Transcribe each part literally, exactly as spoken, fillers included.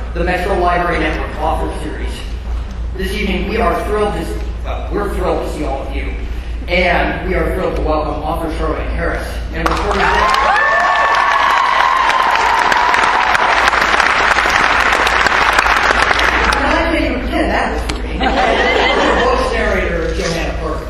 the Metro Library Network Author Series. This evening, we are thrilled to see, well, we're thrilled to see all of you, and we are thrilled to welcome author Charlotte Harris and reporter. I didn't even pretend that was for me. And voice narrator Johanna Parker.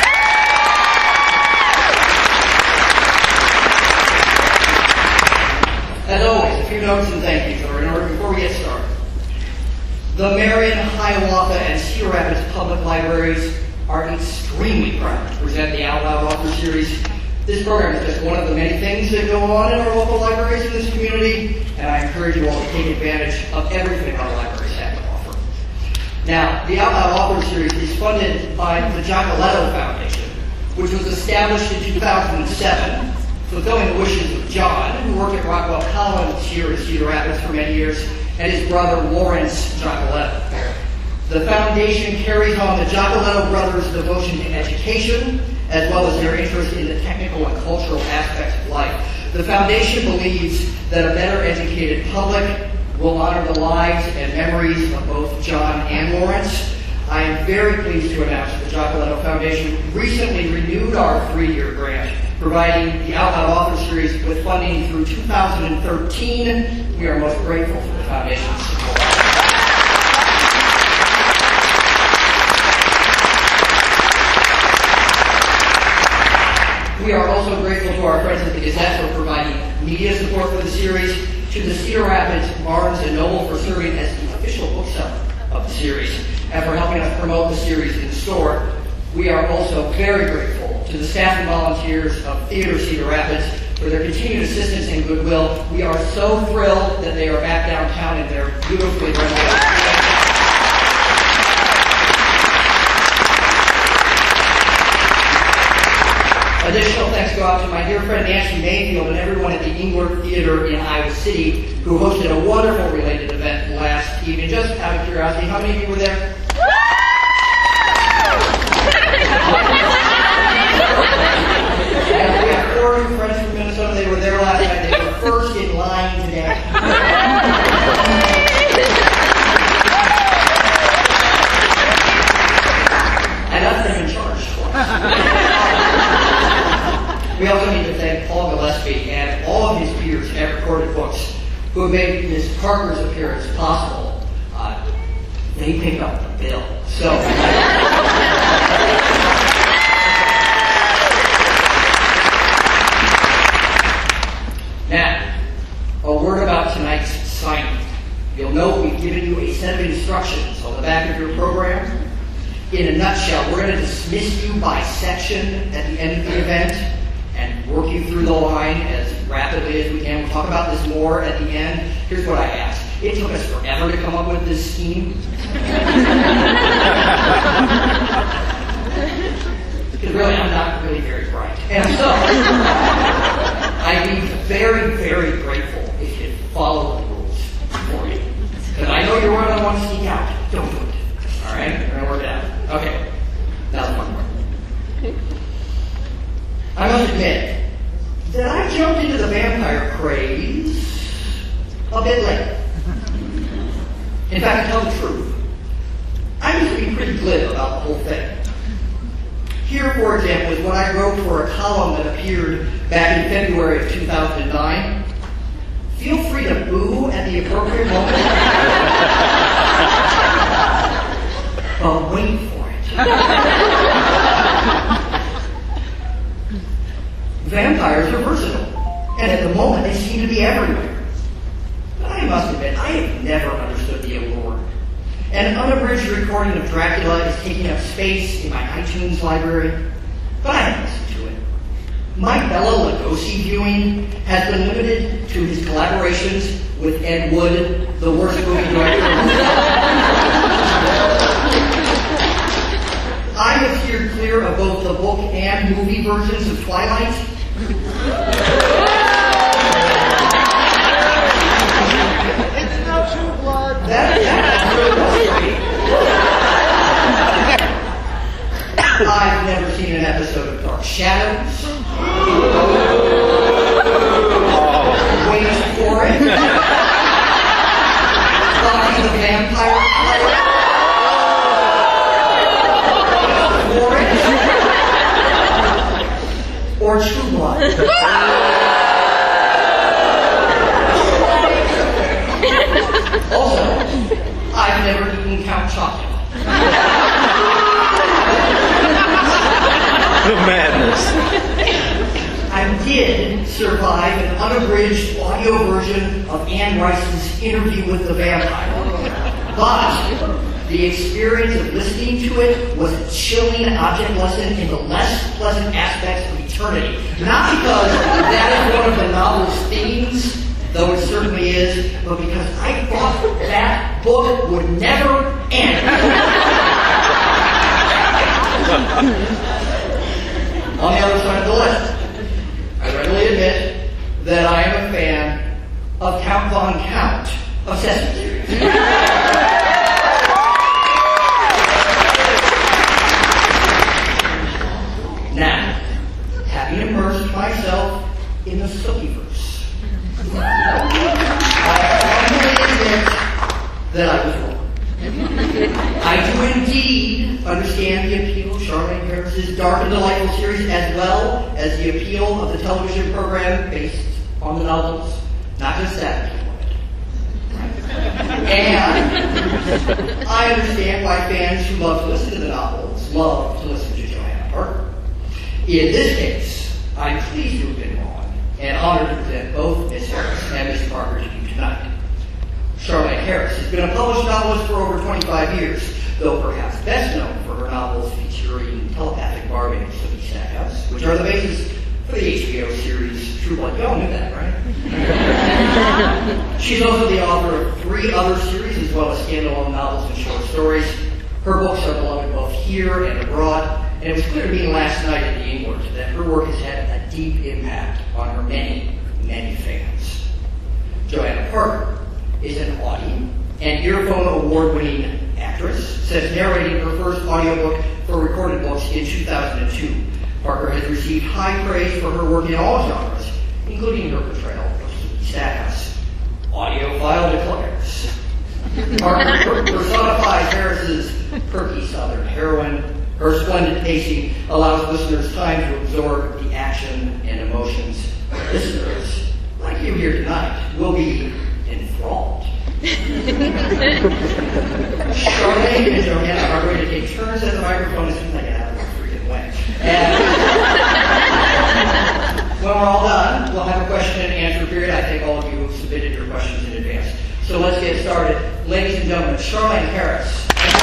As always, a few notes and thank yous are in order before we get started. The Marion, Hiawatha, and Cedar Rapids public libraries are extremely proud to present the Out Loud Author Series. This program is just one of the many things that go on in our local libraries in this community, and I encourage you all to take advantage of everything our libraries have to offer. Now, the Out Loud Author Series is funded by the Giacoletto Foundation, which was established in two thousand seven, fulfilling the wishes of John, who worked at Rockwell Collins here in Cedar Rapids for many years, and his brother Lawrence Giacoletto. The foundation carries on the Giacoletto brothers' devotion to education, as well as their interest in the technical and cultural aspects of life. The foundation believes that a better educated public will honor the lives and memories of both John and Lawrence. I am very pleased to announce that the Giacoletto Foundation recently renewed our three-year grant, providing the Out Loud Author Series with funding through two thousand thirteen. We are most grateful for the Foundation's support. We are also grateful to our friends at the Gazette for providing media support for the series, to the Cedar Rapids Barnes and Noble for serving as the official bookseller of the series, and for helping us promote the series in store. We are also very grateful to the staff and volunteers of Theater Cedar Rapids for their continued assistance and goodwill. We are so thrilled that they are back downtown in their beautifully renovated. Additional thanks go out to my dear friend Nancy Mayfield and everyone at the Engler Theater in Iowa City, who hosted a wonderful related event last evening. Just out of curiosity, how many of you were there? And we have four new friends from Minnesota. They were there last night. They were first in line today. And that's been in charge for us. We also need to thank Paul Gillespie and all of his peers at Recorded Books who have made this partner's appearance possible. Uh, they pick up the bill. So, now, a word about tonight's assignment. You'll note we've given you a set of instructions on the back of your program. In a nutshell, we're going to dismiss you by section at the end of the event and work you through the line as rapidly as we can. We'll talk about this more at the end. Here's what I asked. It took us forever to come up with this scheme. Because really, I'm not really very bright. And so, I'd be very, very grateful if you follow the rules for me. Because I know you're going to want to sneak out. Don't do it. All right? We're going to work it out. Okay. Now the fun part. I must admit that I jumped into the vampire craze a bit late. In fact, to tell the truth, I used to be pretty glib about the whole thing. Here, for example, is what I wrote for a column that appeared back in February of two thousand nine. Feel free to boo at the appropriate moment, but wait for it. Vampires are versatile, and at the moment they seem to be everywhere. But I must admit, I have never understood the allure. An unabridged recording of Dracula is taking up space in my iTunes library, but I haven't listened to it. My Bela Lugosi viewing has been limited to his collaborations with Ed Wood, the worst movie director. I have steered clear of both the book and movie versions of Twilight. It's no true blood. That, that's really I've never seen an episode of Dark Shadows. Wait for it. Buffy the Vampire Slayer, or True Blood. Also, I've never eaten Count Chocula. The madness. I did survive an unabridged audio version of Anne Rice's Interview with the Vampire. But the experience of listening to it was a chilling object lesson in the less pleasant aspects of eternity. Not because that is one of the novel's themes, though it certainly is, but because I thought that book would never end. On the other side of the list, I readily admit that I am a fan of Count Von Count of Sesame Street. Now, having immersed myself in the Sookieverse, I humbly admit that I was wrong. I do indeed understand the appeal of Charlaine Harris's dark and delightful series, as well as the appeal of the television program based on the novels. Not just that appeal of it. And I understand why fans who love to listen to the novels love to listen to Joanna Parker. In this case, I'm pleased to have been wrong and honored to present both Miz Harris and Miz Parker to you tonight. Charlaine Harris has been a published novelist for over twenty-five years, though perhaps best known for her novels featuring telepathic bargaining with Sookie Stackhouse, which are the basis for the H B O series True Blood. Y'all knew that, right? She's also the author of three other series, as well as standalone novels and short stories. Her books are beloved both here and abroad, and it was clear to me last night at the English that her work has had a deep impact on her many, many fans. Joanna Parker is an Audie and Earphone Award-winning actress, since narrating her first audiobook for recorded books in two thousand two. Parker has received high praise for her work in all genres, including her portrayal of Sookie Stackhouse. Audiophile declares. Parker personifies Harris's perky Southern heroine. Her splendid pacing allows listeners time to absorb the action and emotions. Listeners, like you here tonight, will be enthralled. Charlaine and Joanna are going to take turns at the microphone as soon as I get out of the freaking way. And when we're all done, we'll have a question and answer period. I think all of you have submitted your questions in advance. So let's get started. Ladies and gentlemen, Charlaine Harris.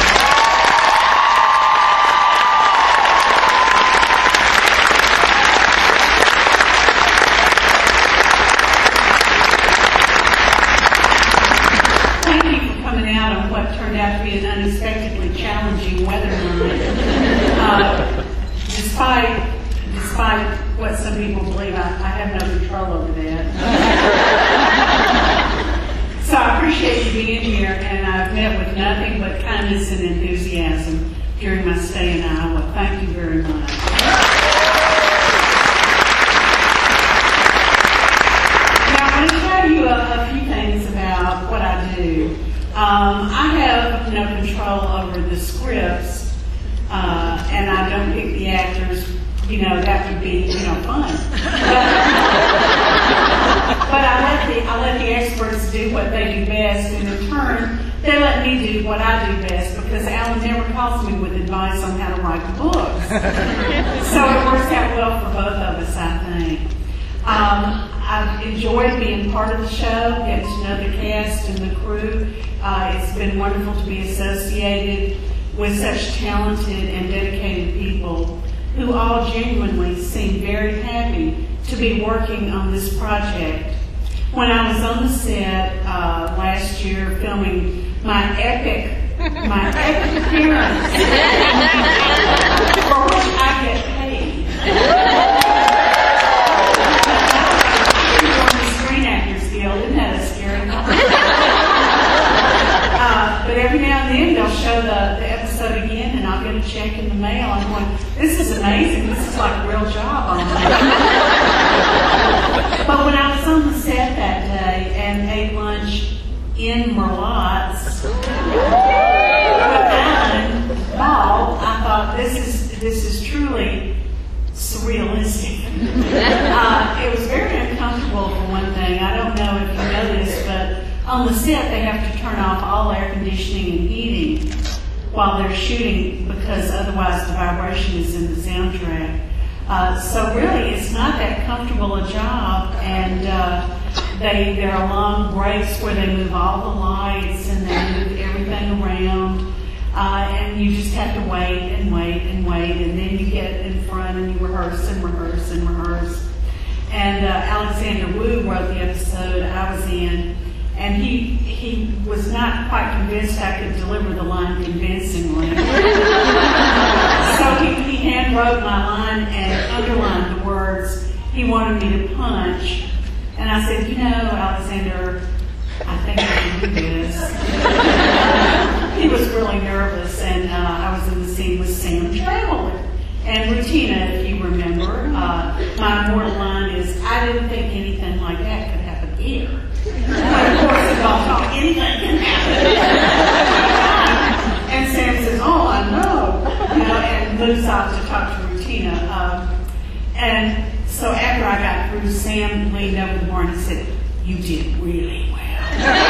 Out to be an unexpectedly challenging weather night. Uh, despite, despite what some people believe, I, I have no control over that. So I appreciate you being here, and I've met with nothing but kindness and enthusiasm during my stay in Iowa. Thank you very much. Now I'm going to tell you a, a few things about what I do. Um, I have no control over the scripts, uh, and I don't pick the actors. You know, that would be, you know, fun. But I let the I let the experts do what they do best, and in turn, they let me do what I do best, because Alan never calls me with advice on how to write the books. So it works out well for both of us, I think. Um, I've enjoyed being part of the show, getting to know the cast and the crew. Uh, it's been wonderful to be associated with such talented and dedicated people who all genuinely seem very happy to be working on this project. When I was on the set uh, last year filming my epic, my epic appearance, for which I get paid. Isn't that a scary thought? uh, but every now and then they'll show the, the episode again, and I'll get a check in the mail. I'm going, this is amazing. This is like a real job. But when I was on the set that day and ate lunch in Merlotte's with Alan Ball, I thought this is this is truly surrealistic. Uh, it was very uncomfortable for one thing. I don't know if you know this, but on the set they have to turn off all air conditioning and heating while they're shooting because otherwise the vibration is in the soundtrack. Uh, so really, it's not that comfortable a job, and uh, they there are long breaks where they move all the lights and they move everything around, uh, and you just have to wait and wait and wait, and then you get in front and you rehearse and rehearse and rehearse. And uh, Alexander Wu wrote the episode I was in, and he he was not quite convinced I could deliver the line convincingly. So he, he hand wrote my line and underlined the words he wanted me to punch. And I said, you know, Alexander, I think I can do this. He was really nervous, and uh, I was in the scene with Sam Traveler. And Rutina, if you remember, uh, my immortal line is, I didn't think anything like that could happen here. But of course, if I'll talk, anything can happen. And Sam says, oh, I know. You know, and moves off to talk to Rutina. Um, and so after I got through, Sam leaned over the bar and he said, you did really well.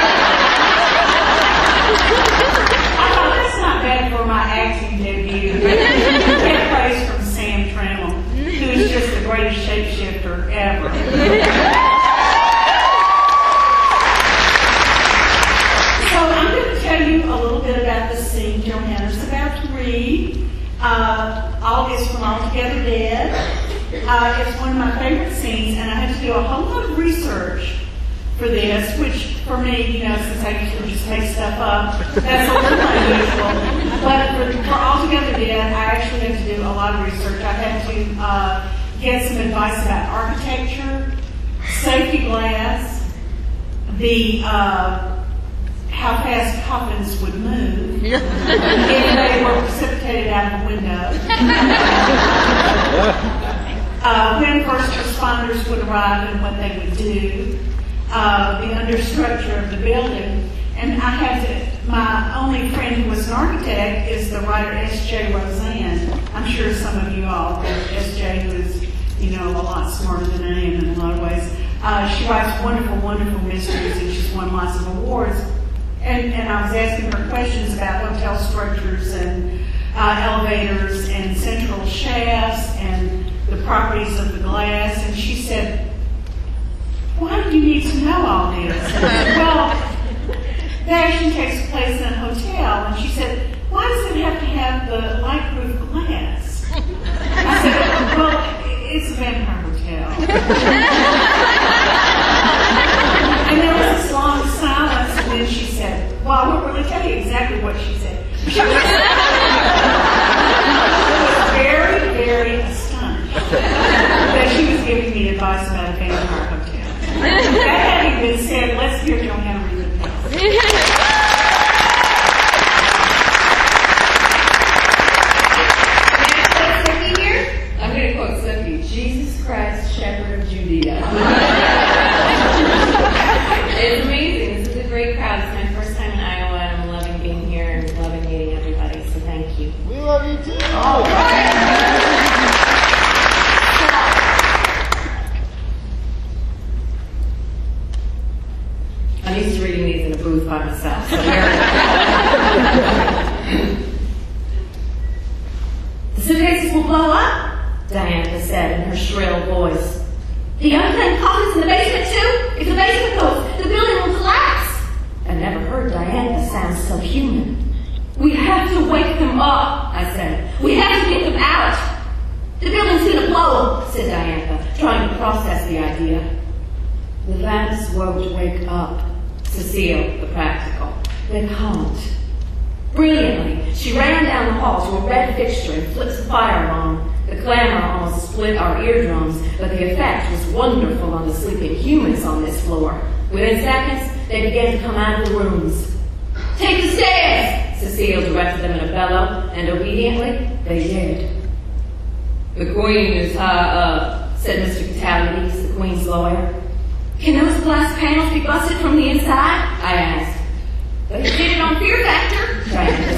I thought, that's not bad for my acting debut. Get praise from Sam Trammell, who is just the greatest shapeshifter ever. So I'm going to tell you a little bit about the scene Johanna's about to read. Uh, all is from All Together Dead. Uh, it's one of my favorite scenes, and I had to do a whole lot of research for this, which for me, you know, since I usually just make stuff up, that's a little unusual. But for, for All Together Dead, I actually had to do a lot of research. I had to uh, get some advice about architecture, safety glass, the uh, how fast coffins would move, if they were precipitated out of the window. Uh, when first responders would arrive and what they would do, uh, the understructure of the building. And I had to, my only friend who was an architect is the writer S J Roseanne. I'm sure some of you all know S J, who is, you know, a lot smarter than I am in a lot of ways. Uh, she writes wonderful, wonderful mysteries, and she's won lots of awards. And, and I was asking her questions about hotel structures and uh, elevators and central shafts and the properties of the glass, and she said, why do you need to know all this? I said, well, the action takes place in a hotel, and she said, why does it have to have the light-proof glass? I said, well, it's a vampire hotel. And there was this long silence, and then she said, well, I won't really tell you exactly what she said. She was very, very astonished that she was giving me advice about a vampire hotel. That having been said, let's hear Johanna read the piece. I'm going to quote Sophie, Jesus Christ, Shepherd of Judea. It's amazing. This is a great crowd. It's my first time in Iowa, and I'm loving being here and loving meeting everybody, so thank you. We love you too. All right. I'm used to reading these in a booth by myself, so here The suitcases will blow up, Diantha said in her shrill voice. The unclaimed coffins in the basement too? If the basement goes, the building will collapse. I never heard Diantha sound so human. We have to wake them up, I said. We have to get them out. The building's gonna blow, said Diantha, trying to process the idea. The lamps won't wake up, Cecile, the practical. They can't. Brilliantly, she ran down the hall to a red fixture and flipped the fire alarm. The clamor almost split our eardrums, but the effect was wonderful on the sleeping humans on this floor. Within seconds, they began to come out of the rooms. Take the stairs, Cecile directed them in a bellow, and obediently, they did. The Queen is high up, said Mister Catalides, the Queen's lawyer. Can those glass panels be busted from the inside? I asked. But he did it on Fear Factor, Diana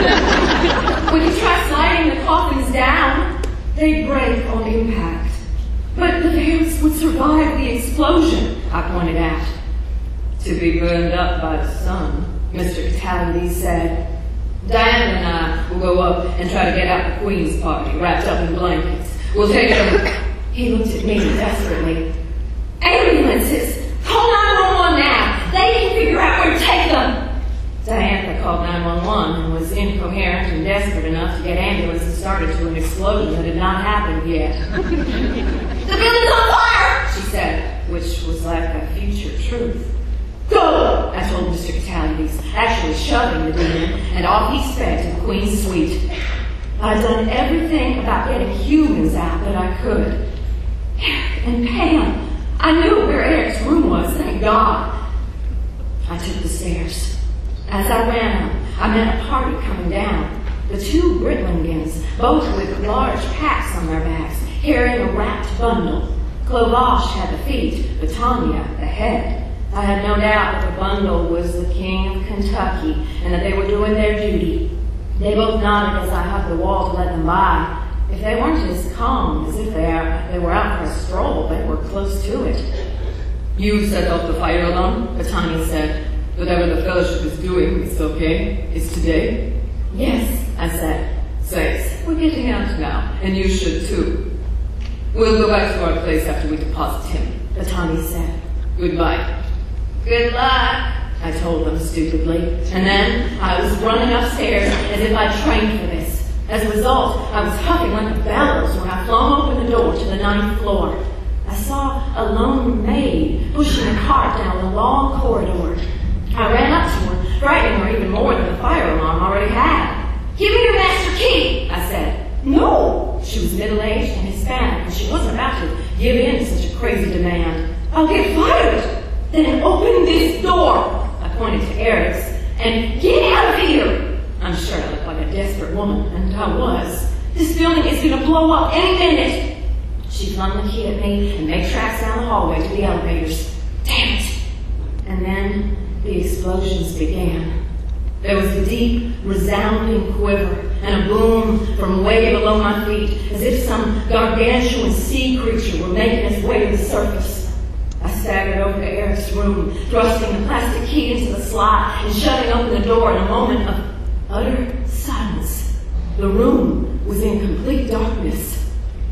said. When you try sliding the coffins down, they break on impact. But the bears would survive the explosion, I pointed out. To be burned up by the sun, Mister Catalides said. Diana and I will go up and try to get out the Queen's party wrapped up in blankets. We'll take them. He looked at me desperately. Ambulances! Call nine one one now! They can figure out where to take them! Diana called nine one one and was incoherent and desperate enough to get ambulances started to an explosion that had not happened yet. The building's on fire! She said, which was like a future truth. Go! I told Mister Catalides, actually shoving the demon, and off he sped to the Queen's suite. I'd done everything about getting humans out that I could. Eric and Pam, I knew where Eric's room was, thank God. I took the stairs. As I ran up, I met a party coming down. The two Britlingans, both with large packs on their backs, carrying a wrapped bundle. Clovache had the feet, but Tanya the head. I had no doubt that the bundle was the King of Kentucky and that they were doing their duty. They both nodded as I hugged the wall to let them by. If they weren't as calm as if they, are, they were out for a stroll, they were close to it. You set off the fire alarm, Tanya said. Whatever the fellowship is doing, it's okay. It's today? Yes, I said. Says, we're getting out now, and you should too. We'll go back to our place after we deposit him, Tanya said. Goodbye. Good luck, I told them stupidly. And then I was running upstairs as if I'd trained for this. As a result, I was huffing like a bellows when I flung open the door to the ninth floor. I saw a lone maid pushing a cart down the long corridor. I ran up to her, frightening her even more than the fire alarm already had. Give me your master key, I said. No! She was middle-aged and Hispanic, and she wasn't about to give in to such a crazy demand. I'll get fired! Then open this door, I pointed to Eric's, and get out of here. I'm sure I looked like a desperate woman, and I was. This building is going to blow up any minute. She flung the key at me and made tracks down the hallway to the elevators. Damn it. And then the explosions began. There was a deep, resounding quiver and a boom from way below my feet, as if some gargantuan sea creature were making its way to the surface. I staggered over to Eric's room, thrusting the plastic key into the slot and shoving open the door in a moment of utter silence. The room was in complete darkness.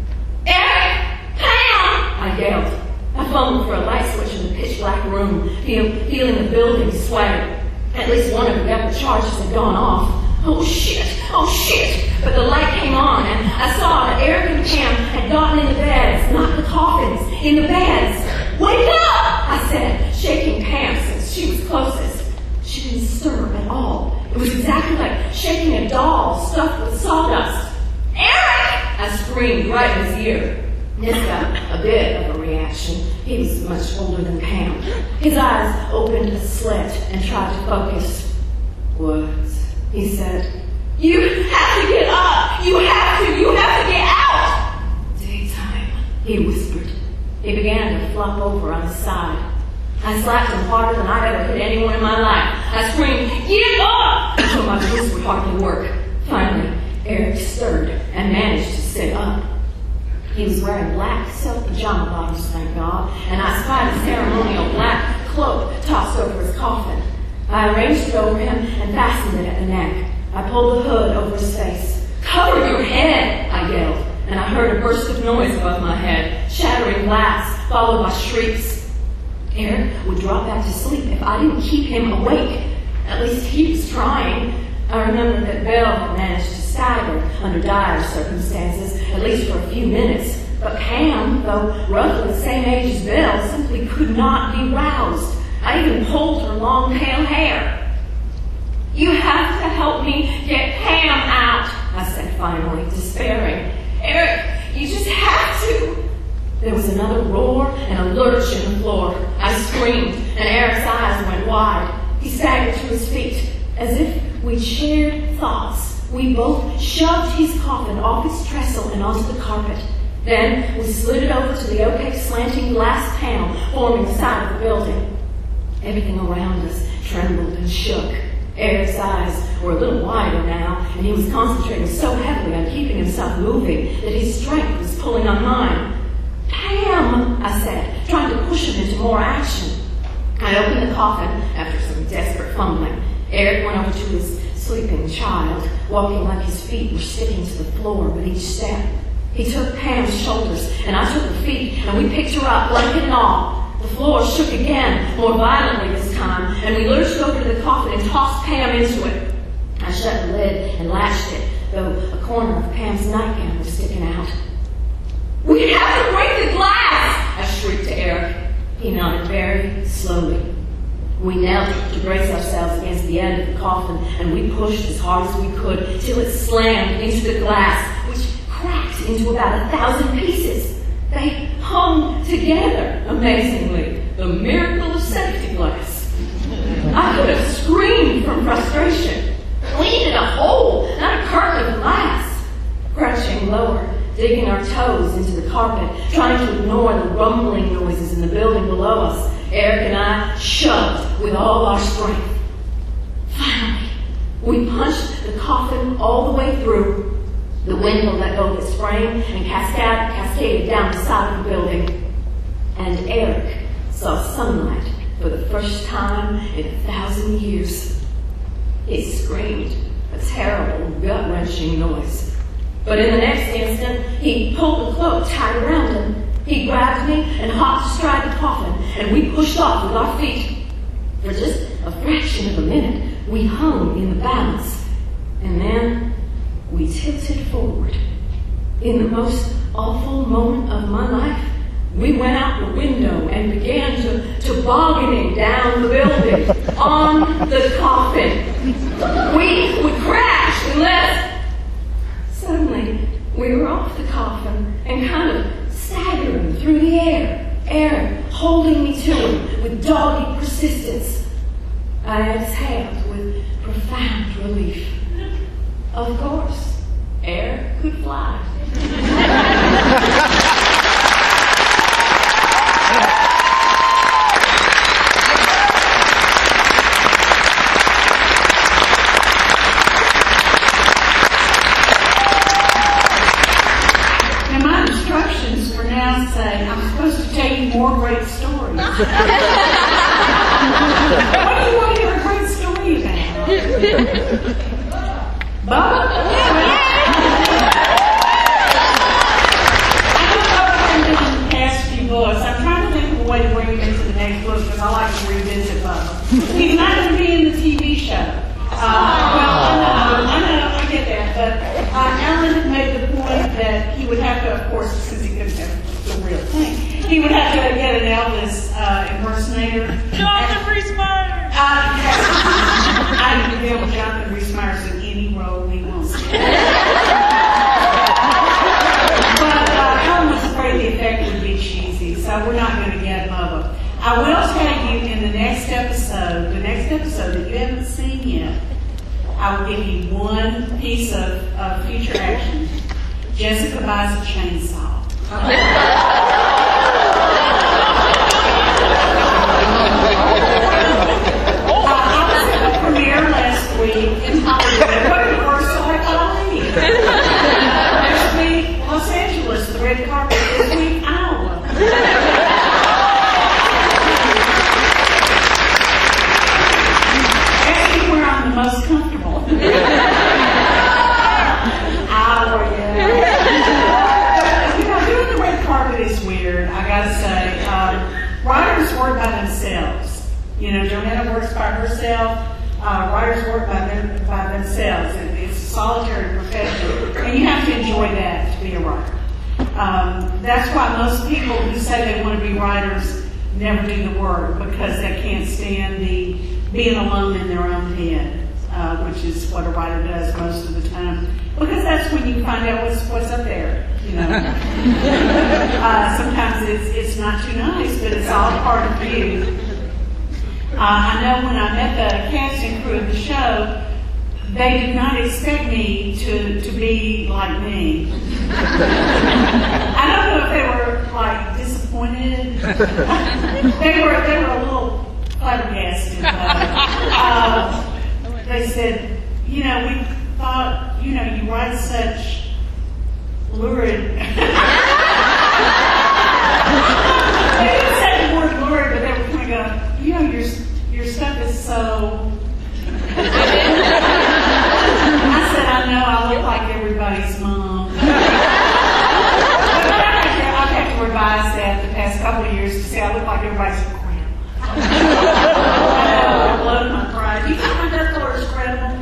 Eric! Pam! I yelled. I fumbled for a light switch in the pitch-black room, feel, feeling the building sway. At least one of the upper charges had gone off. Oh, shit! Oh, shit! But the light came on, and I saw that Eric and Pam had gotten in the beds, not the coffins, in the beds. Wake up! I said, shaking Pam since she was closest. She didn't stir at all. It was exactly like shaking a doll stuffed with sawdust. Eric! I screamed right in his ear. This got a bit of a reaction. He was much older than Pam. His eyes opened a slit and tried to focus. What? He said. You have to get up! You have to! You have to get out! Daytime, he whispered. He began to flop over on his side. I slapped him harder than I'd ever hit anyone in my life. I screamed, get up! Until my voice would hardly work. Finally, Eric stirred and managed to sit up. He was wearing black silk pajama bottoms, thank God, and I spied a ceremonial black cloak tossed over his coffin. I arranged it over him and fastened it at the neck. I pulled the hood over his face. Cover your head, I yelled, and I heard a burst of noise above my head, shattering glass, followed by shrieks. Eric would drop back to sleep if I didn't keep him awake. At least he was trying. I remembered that Belle had managed to stagger under dire circumstances, at least for a few minutes. But Pam, though roughly the same age as Belle, simply could not be roused. I even pulled her long pale hair. You have to help me get Pam out, I said finally, despairing. Eric, you just have to. There was another roar and a lurch in the floor. I screamed, and Eric's eyes went wide. He staggered to his feet. As if we'd shared thoughts, we both shoved his coffin off its trestle and onto the carpet. Then we slid it over to the opaque slanting glass panel forming the side of the building. Everything around us trembled and shook. Eric's eyes were a little wider now, and he was concentrating so heavily on keeping himself moving that his strength was pulling on mine. "Pam," I said, trying to push him into more action. I opened the coffin after some desperate fumbling. Eric went over to his sleeping child, walking like his feet were sticking to the floor with each step. He took Pam's shoulders, and I took her feet, and we picked her up, blanket and all. The floor shook again, more violently this time, and we lurched over to the coffin and tossed Pam into it. I shut the lid and latched it, though a corner of Pam's nightgown was sticking out. "We have to break the glass!" I shrieked to Eric. He nodded very slowly. We knelt to brace ourselves against the end of the coffin, and we pushed as hard as we could till it slammed into the glass, which cracked into about a thousand pieces. They hung together, amazingly. The miracle of safety glass. I could have screamed from frustration. We needed a hole, not a curtain of glass. Crouching lower, digging our toes into the carpet, trying to ignore the rumbling noises in the building below us, Eric and I shoved with all our strength. Finally, we punched the coffin all the way through. The window let go of its frame and cascade, cascaded down the side of the building. And Eric saw sunlight for the first time in a thousand years. He screamed a terrible, gut-wrenching noise. But in the next instant, he pulled the cloak tight around him. He grabbed me and hopped astride the coffin, and we pushed off with our feet. For just a fraction of a minute, we hung in the balance. And then we tilted forward. In the most awful moment of my life, we went out the window and began to tobogganing down the building on the coffin. We would crash unless... Suddenly, we were off the coffin and kind of staggering through the air, Eric holding me to him with dogged persistence. I exhaled with profound relief. Of course, Eric could fly. Now my instructions for now say I'm supposed to tell you more great stories. What do you want to hear a great story about? But I don't know what I've done in the past few books. I'm trying to think of a way to bring him into the next book because I like to revisit Bubba. He's not going to be in the T V show. Uh, well, I know, I know, I get that. But uh, Alan had made the point that he would have to, of course, since he couldn't have the real thing, he would have to get an Elvis uh, impersonator. Jonathan Rhys Meyers! Uh, I can deal with Jonathan Rhys Meyers in any role he wants to. But uh, Alan was afraid the effect would be cheesy, so we're not going to get Bubba. I will tell you in the next episode, the next episode that you haven't seen yet, I will give you one piece of, of future action. Jessica buys a chainsaw. Uh, I was at the premiere last week in Hollywood. What a reversal I thought I needed. Next week, Los Angeles, the red carpet. This week, Iowa. Ask me where I'm the most comfortable. Iowa, yeah. You know, doing the red carpet is weird, I gotta say. Um, writers work by themselves. You know, Joanna works by herself. Uh, writers work by them by themselves. It, it's a solitary profession, and you have to enjoy that to be a writer. Um, that's why most people who say they want to be writers never do the work because they can't stand the being alone in their own head, uh, which is what a writer does most of the time. Because that's when you find out what's what's up there. You know, uh, sometimes it's it's not too nice, but it's all part of you. Uh, I know when I met the casting crew of the show, they did not expect me to, to be like me. I don't know if they were like disappointed. they were they were a little flabbergasted. Uh, they said, you know, we thought, you know, you write such lurid. They didn't say the word lurid, but they were kind of going, you know, your your stuff is so. I said, I know, I look like everybody's mom. But I've had to revise that the past couple of years to say I look like everybody's grandma. I know, I love my pride. You think my hair color is credible?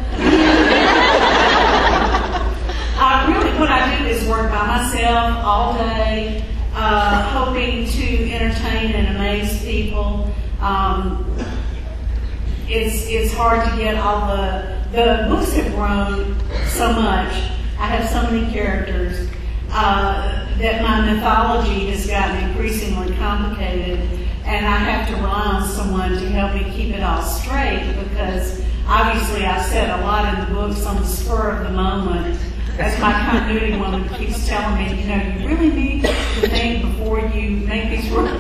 Uh, really, what I do is work by myself all day, uh, hoping to entertain and amaze people. Um, it's it's hard to get all the the books have grown so much. I have so many characters uh, that my mythology has gotten increasingly complicated, and I have to rely on someone to help me keep it all straight because obviously I said a lot in the books on the spur of the moment. As my continuity woman keeps telling me, you know, you really need to think before you make these rules.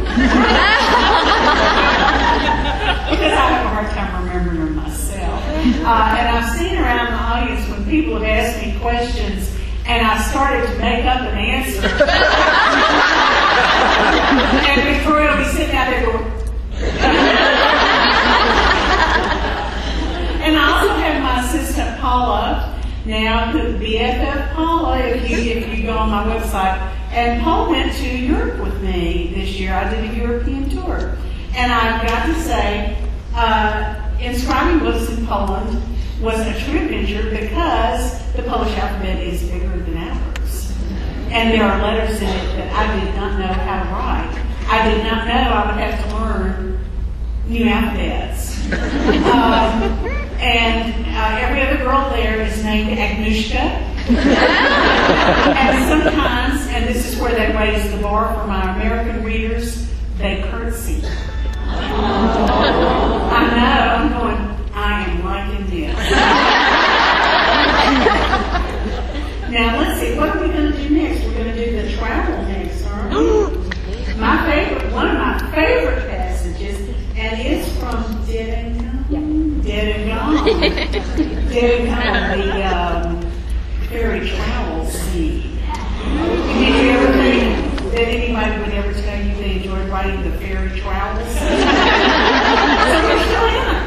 Because I have a hard time remembering them myself. Uh, and I've seen around the audience when people have asked me questions and I started to make up an answer. And Victoria will be sitting out there going, and I also have my assistant Paula. Now, the B F F Paula, if you if you go on my website, and Paul went to Europe with me this year. I did a European tour, and I've got to say, uh, inscribing books in Poland was a true adventure because the Polish alphabet is bigger than ours, and there are letters in it that I did not know how to write. I did not know I would have to learn new alphabets. um, And uh, every other girl there is named Agnushka. And sometimes, and this is where they raise the bar for my American readers, they curtsy. I know, I'm going, I am liking this. Now let's see, what are we going to do next? We're going to do the travel next, aren't we? My favorite, one of my favorite passages, and it's from Dead and Gone. Dead and Gone. Dead and Gone, the um, fairy travel scene. Did you ever think that anybody would ever tell you they enjoyed writing the fairy travel scene? So we're still in it.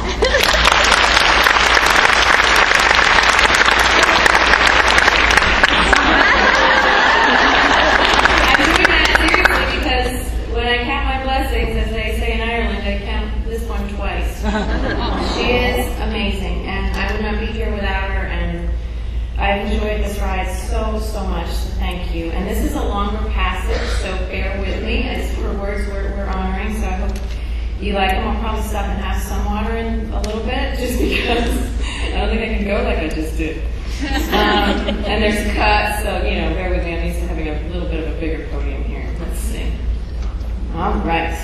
I'm doing that seriously because when I count my blessings, as they say in Ireland, I count this one twice. She is amazing, and I would not be here without her, and I've enjoyed this ride so, so much, so thank you. And this is a longer passage, so bear with me. It's her words we're, we're honoring, so I hope you like them. I'll probably stop and have some water in a little bit, just because I don't think I can go like I just did. Um, and there's cuts, so, you know, bear with me. I'm used to having a little bit of a bigger podium here. Let's see. All right.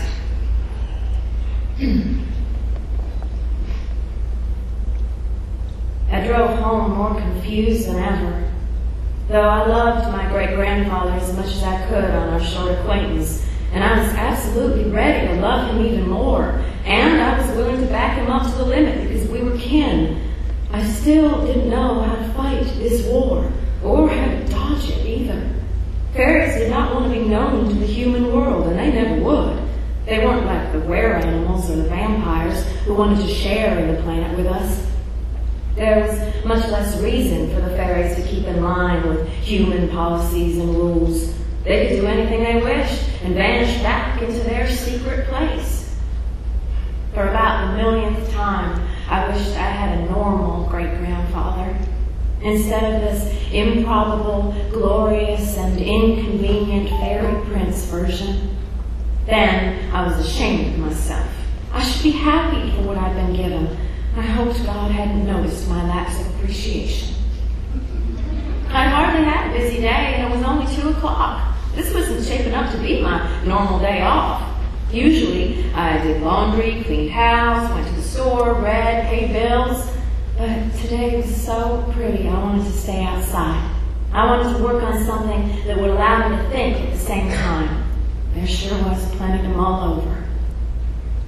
I drove home more confused than ever. Though I loved my great-grandfather as much as I could on our short acquaintance, and I was absolutely ready to love him even more, and I was willing to back him up to the limit because we were kin, I still didn't know how to fight this war, or how to dodge it either. Fairies did not want to be known to the human world, and they never would. They weren't like the were-animals or the vampires who wanted to share in the planet with us. There was much less reason for the fairies to keep in line with human policies and rules. They could do anything they wished and vanish back into their secret place. For about the millionth time, I wished I had a normal great-grandfather, instead of this improbable, glorious, and inconvenient fairy prince version. Then I was ashamed of myself. I should be happy for what I'd been given. I hoped God hadn't noticed my lapse of appreciation. I hardly had a busy day, and it was only two o'clock. This wasn't shaping up to be my normal day off. Usually, I did laundry, cleaned house, went to the store, read, paid bills. But today was so pretty, I wanted to stay outside. I wanted to work on something that would allow me to think at the same time. There sure was plenty to mull over.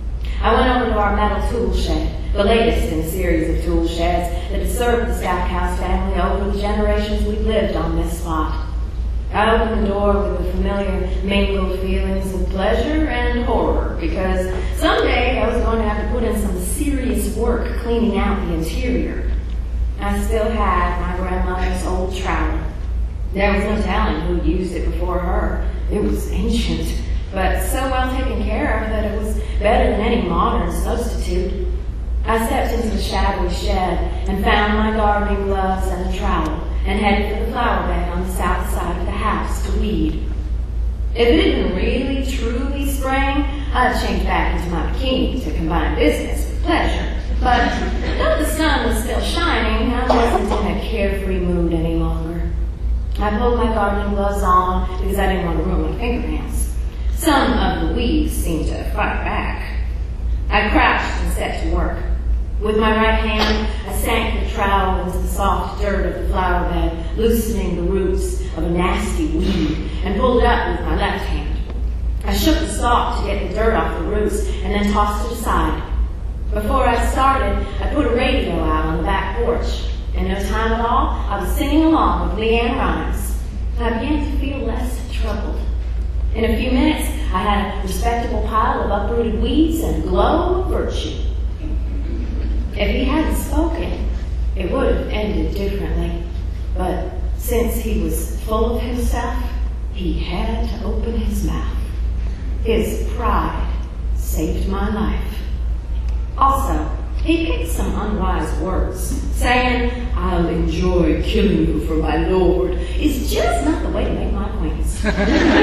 I went over to our metal tool shed, the latest in a series of tool sheds that had served the Stackhouse family over the generations we'd lived on this spot. I opened the door with the familiar mingled feelings of pleasure and horror, because someday I was going to have to put in some serious work cleaning out the interior. I still had my grandmother's old trowel. There was no telling who'd used it before her. It was ancient, but so well taken care of that it was better than any modern substitute. I stepped into the shadowy shed and found my gardening gloves and a trowel, and headed for the flower bed on the south side of the house to weed. If it had been really, truly spring, I'd change back into my bikini to combine business with pleasure. But though the sun was still shining, I wasn't in a carefree mood any longer. I pulled my gardening gloves on because I didn't want to ruin my fingernails. Some of the weeds seemed to fight back. I crouched and set to work. With my right hand, I sank the trowel into the soft dirt of the flower bed, loosening the roots of a nasty weed, and pulled it up with my left hand. I shook the stalk to get the dirt off the roots, and then tossed it aside. Before I started, I put a radio out on the back porch. In no time at all, I was singing along with Leanne Rimes. I began to feel less troubled. In a few minutes, I had a respectable pile of uprooted weeds and a glow of virtue. If he hadn't spoken, it would have ended differently. But since he was full of himself, he had to open his mouth. His pride saved my life. Also, he picked some unwise words, saying, "I'll enjoy killing you for my lord," is just not the way to make my acquaintance. I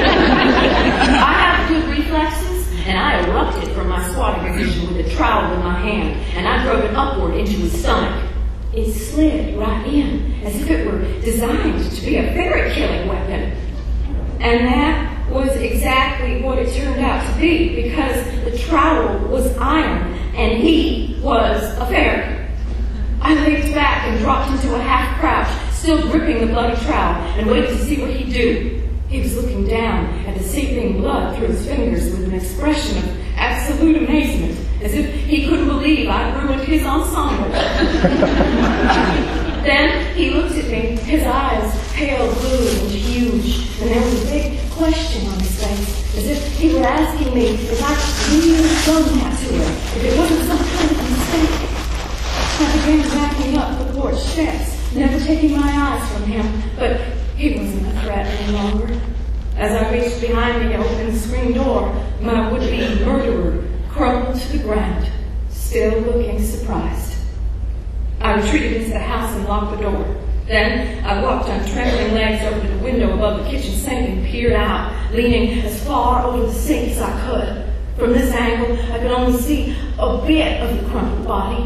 have good reflexes, and I erupted from my squatting position with a trowel in my hand, and I drove it upward into his stomach. It slid right in, as if it were designed to be a ferret-killing weapon. And that was exactly what it turned out to be, because the trowel was iron, and he was a ferret. I leaped back and dropped into a half crouch, still gripping the bloody trowel, and waited to see what he'd do. He was looking down at the seeping blood through his fingers with an expression of absolute amazement, as if he couldn't believe I'd ruined his ensemble. Then he looked at me, his eyes pale blue and huge, and there was a big question on his face, as if he were asking me if I really done that to him, if it wasn't some kind of mistake. I began backing up the porch steps, never taking my eyes from him, but he wasn't a threat any longer. As I reached behind the open screen door, my would-be murderer crumpled to the ground, still looking surprised. I retreated into the house and locked the door. Then I walked on trembling legs over to the window above the kitchen sink and peered out, leaning as far over the sink as I could. From this angle, I could only see a bit of the crumpled body.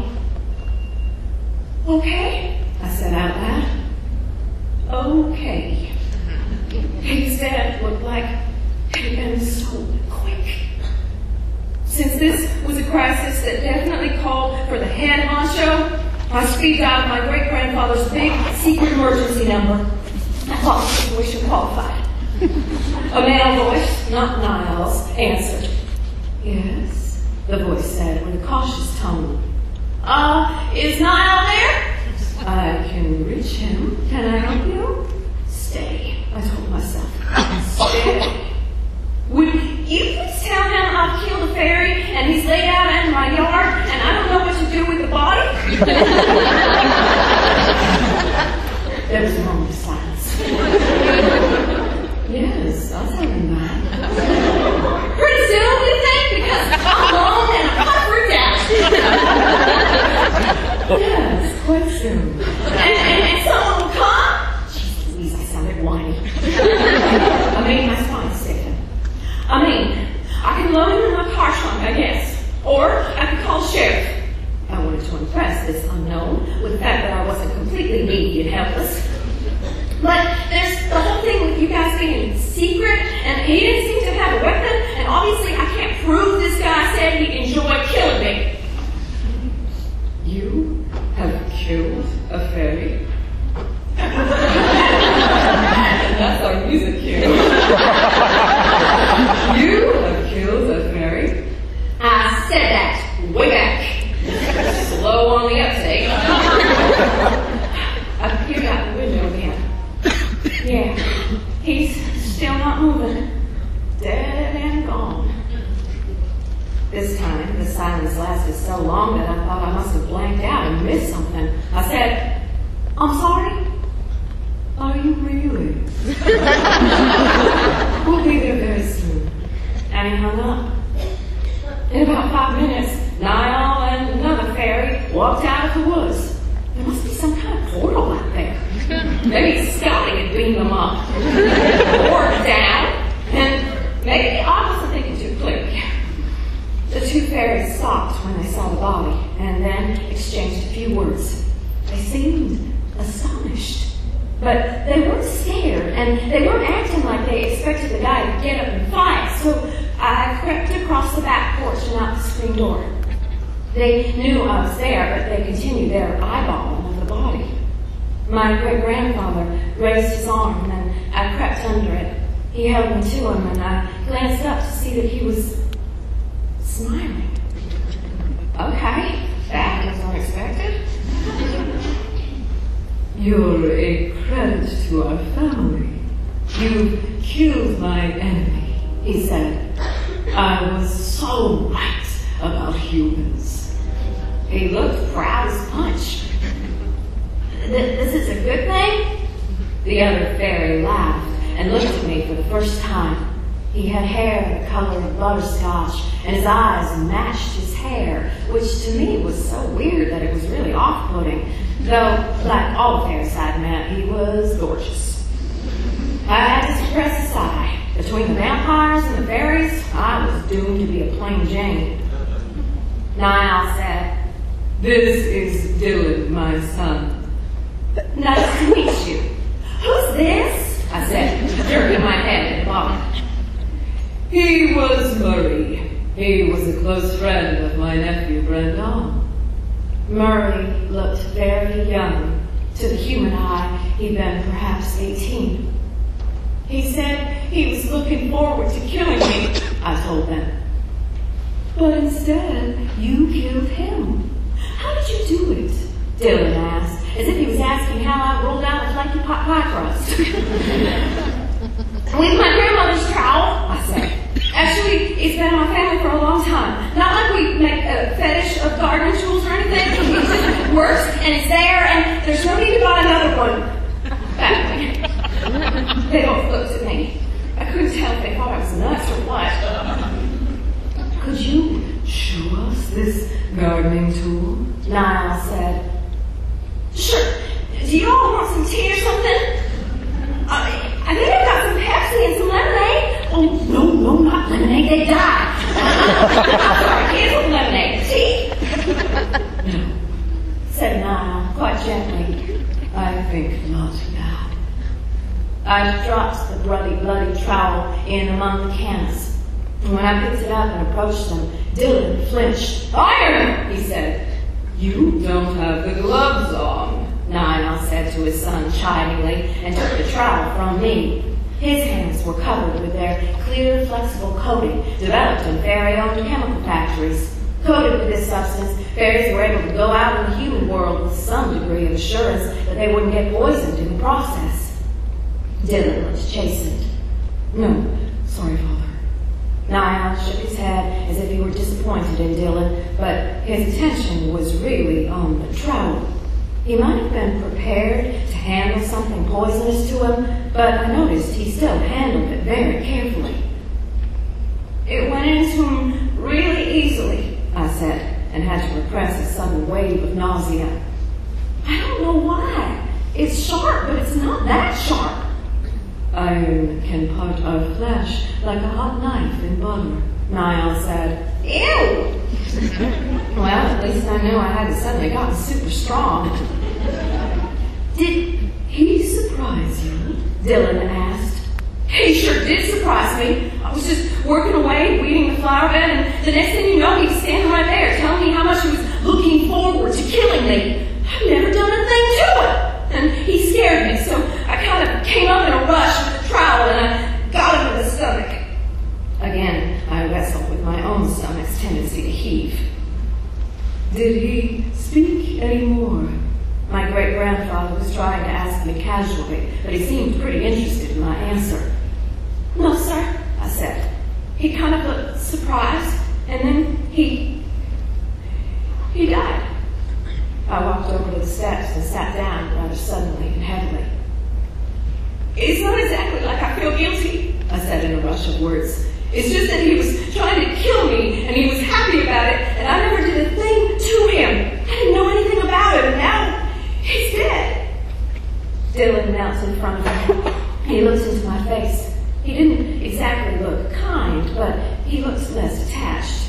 "Okay," I said out loud. "Okay." His death looked like it had been so quick. Since this was a crisis that definitely called for the head honcho, I speed dialed my great-grandfather's big secret emergency number. I thought the situation qualified. A male voice, not Niles, answered. "Yes," the voice said with a cautious tone. Uh, is Niall there?" "I can reach him. Can I help you?" "Stay," I told myself. "Stay. Would you please tell him I've killed a fairy and he's laid out in my yard and I don't know what to do with the body?" There was a moment of silence. "Yes, I'll tell him that." "Pretty soon, do you think? Because I'm alone and I'm not freaked out." "Yes, quite soon." And, and, and someone will come?" Jeez Louise, I sounded whiny. I made my spine stiffen. I mean, I could load him in my car trunk, I guess. Or I could call the sheriff. I wanted to impress this unknown with the fact that I wasn't completely needy and helpless. But there's the whole thing with you guys being secret, and he didn't seem to have a weapon, and obviously I can't prove this guy said he enjoyed killing me. "You have killed a fairy?" That's our music cue. "You have killed a fairy?" "I said that." not moving. Dead and gone. This time, the silence lasted so long that I thought I must have blanked out and missed something. I said, I'm sorry? Are you really? We'll be there very soon. And he hung up. In about five minutes, Niall and another fairy walked out of the woods. There must be some kind of portal out there. Maybe Scotty had beamed them up. Or down. And maybe I wasn't thinking too clearly. The two fairies stopped when they saw the body and then exchanged a few words. They seemed astonished. But they weren't scared, and they weren't acting like they expected the guy to get up and fight. So I crept across the back porch and out the screen door. They knew I was there, but they continued their eyeballing of the body. My great-grandfather raised his arm, and I crept under it. He held me to him, and I glanced up to see that he was smiling. Okay, that was unexpected. You're a credit to our family. You killed my enemy, he said. I was so right about humans. He looked proud as punch. This is a good thing? The other fairy laughed and looked at me for the first time. He had hair the color of butterscotch, and his eyes matched his hair, which to me was so weird that it was really off-putting. Though, like all the fairies I'd met, he was gorgeous. I had to suppress a sigh. Between the vampires and the fairies, I was doomed to be a plain Jane. Niall said, "This is Dylan, my son." "Nice to meet you." "Who's this?" I said, jerking my head at the bottom. "He was Murray. He was a close friend of my nephew, Brendan." Murray looked very young. To the human eye, he'd been perhaps eighteen. "He said he was looking forward to killing me," I told them. "But instead, you killed him. How did you do it?" Dylan asked, as if he was asking how I rolled out a flaky pot pie crust. "With my grandmother's trowel," I said. "Actually, it's been in my family for a long time. Not like we make a fetish of garden tools or anything. It just works, and it's there, and there's no need to buy another one." That way. They both looked at me. I couldn't tell if they thought I was nuts or what. "Could you show us this gardening tool?" Niall said. "Sure. Do you all want some tea or something? Uh, I think I've got some Pepsi and some lemonade." "Oh, no, no, not lemonade. They die." "Sorry, here's lemonade. Tea?" "No," said Niall, quite gently. "I think not now." I dropped the bloody, bloody trowel in among the cans. When I picked it up and approached them, Dylan flinched. "Iron!" he said. "You don't have the gloves on," Niall said to his son chidingly, and took the trowel from me. His hands were covered with their clear, flexible coating, developed in fairy-owned chemical factories. Coated with this substance, fairies were able to go out in the human world with some degree of assurance that they wouldn't get poisoned in the process. Dylan looked chastened. "No, sorry, Father." Niall shook his head as if he were disappointed in Dylan, but his attention was really on the trowel. He might have been prepared to handle something poisonous to him, but I noticed he still handled it very carefully. "It went into him really easily," I said, and had to repress a sudden wave of nausea. "I don't know why. It's sharp, but it's not that sharp." "Iron can part our flesh like a hot knife in butter," Niall said. "Ew!" Well, at least I knew I hadn't suddenly gotten super strong. "Did he surprise you?" Dylan asked. "He sure did surprise me. I was just working away, weeding the flower bed, and the next thing you know, he was standing right there telling me how much he was looking forward to killing me. I've never done a thing to it. And he scared me, so I kind of came up in a rush with the trowel and I got him in the stomach." Again, I wrestled with my own stomach's tendency to heave. "Did he speak any more?" My great-grandfather was trying to ask me casually, but he seemed pretty interested in my answer. "Not kind of looked surprised, and then he, he died. I walked over to the steps and sat down rather suddenly and heavily. It's not exactly like I feel guilty, I said in a rush of words. It's just that he was trying to kill me, and he was happy about it, and I never did a thing to him. I didn't know anything about it, and now he's dead. Dylan knelt in front of me. He looked into my face. He didn't exactly look kind, but he looked less attached.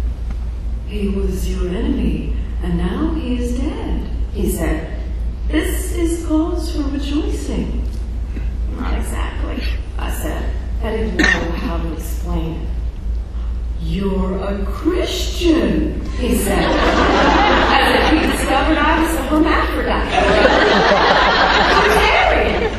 He was your enemy, and now he is dead, he said. This is cause for rejoicing. Not exactly, I said. I didn't know how to explain it. You're a Christian, he said. As if he discovered I was a hermaphrodite. I'm married.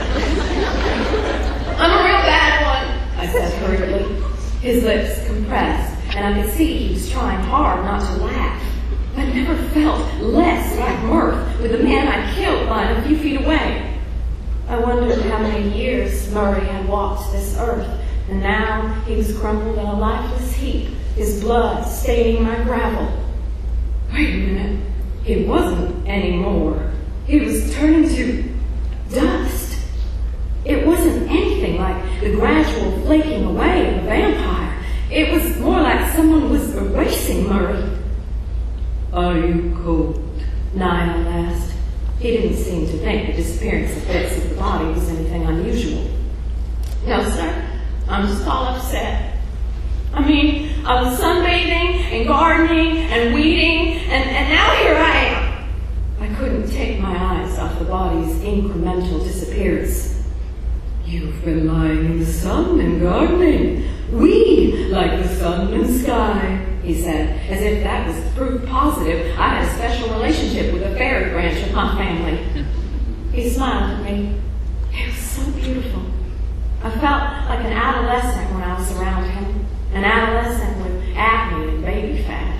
I'm a real bad one, I said hurriedly. His lips compressed, and I could see he was trying hard not to laugh. I never felt less like mirth with the man I killed lying a few feet away. I wondered how many years Murray had walked this earth, and now he was crumpled in a lifeless heap, his blood staining my gravel. Wait a minute. He wasn't anymore. He was turning to dust. It wasn't anything like the gradual flaking away of a vampire. It was more like someone was erasing Murray. Are you cold? Niall asked. He didn't seem to think the disappearance of bits of the body was anything unusual. No, sir. I'm just all upset. I mean, I was sunbathing and gardening and weeding, and, and now here I am. I couldn't take my eyes off the body's incremental disappearance. You've been lying in the sun and gardening. We like the sun and sky, he said, as if that was proof positive I had a special relationship with the fairy branch of my family. He smiled at me. It was so beautiful. I felt like an adolescent when I was around him, an adolescent with acne and baby fat.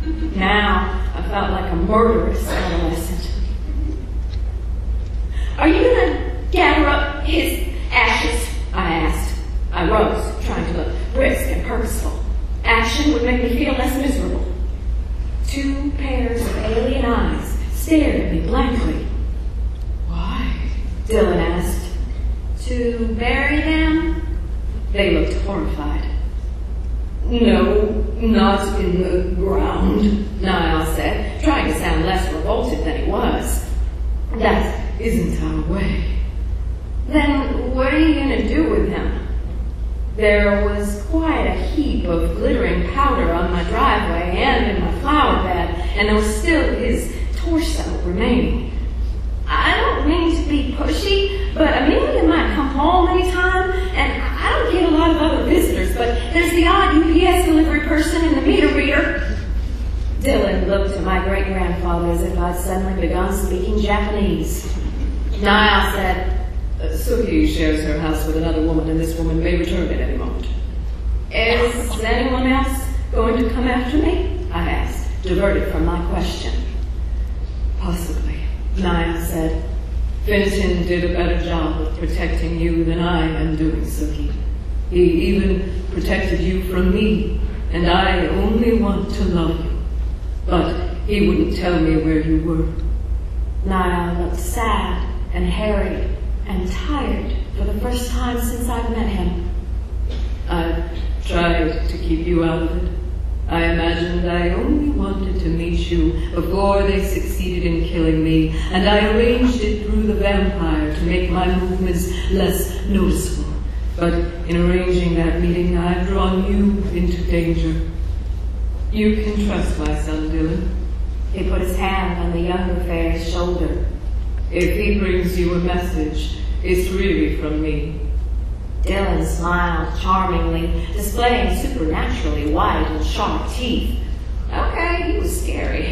Now I felt like a murderous adolescent. Are you going to gather up his ashes? I asked. I rose, trying to look brisk and purposeful. Action would make me feel less miserable. Two pairs of alien eyes stared at me blankly. Why? Dylan asked. To bury them? They looked horrified. No, not in the ground, Niall said, trying to sound less revolted than he was. That isn't our way. Then what are you going to do with him? There was quite a heap of glittering powder on my driveway and in my flower bed, and there was still his torso remaining. I don't mean to be pushy, but Amelia might come home anytime, and I don't get a lot of other visitors, but there's the odd U P S delivery person and the meter reader. Dylan looked at my great-grandfather as if I'd suddenly begun speaking Japanese. Niall said, Suki shares her house with another woman, and this woman may return at any moment. Is anyone else going to come after me? I asked, diverted from my question. Possibly, Niall said. Finton did a better job of protecting you than I am doing, Suki. He even protected you from me, and I only want to love you. But he wouldn't tell me where you were. Niall looked sad and harried and tired for the first time since I've met him. I tried to keep you out of it. I imagined I only wanted to meet you before they succeeded in killing me, and I arranged it through the vampire to make my movements less noticeable. But in arranging that meeting, I've drawn you into danger. You can trust my son, Dylan. He put his hand on the younger fair's shoulder. If he brings you a message, it's really from me. Dylan smiled charmingly, displaying supernaturally white and sharp teeth. Okay, he was scary.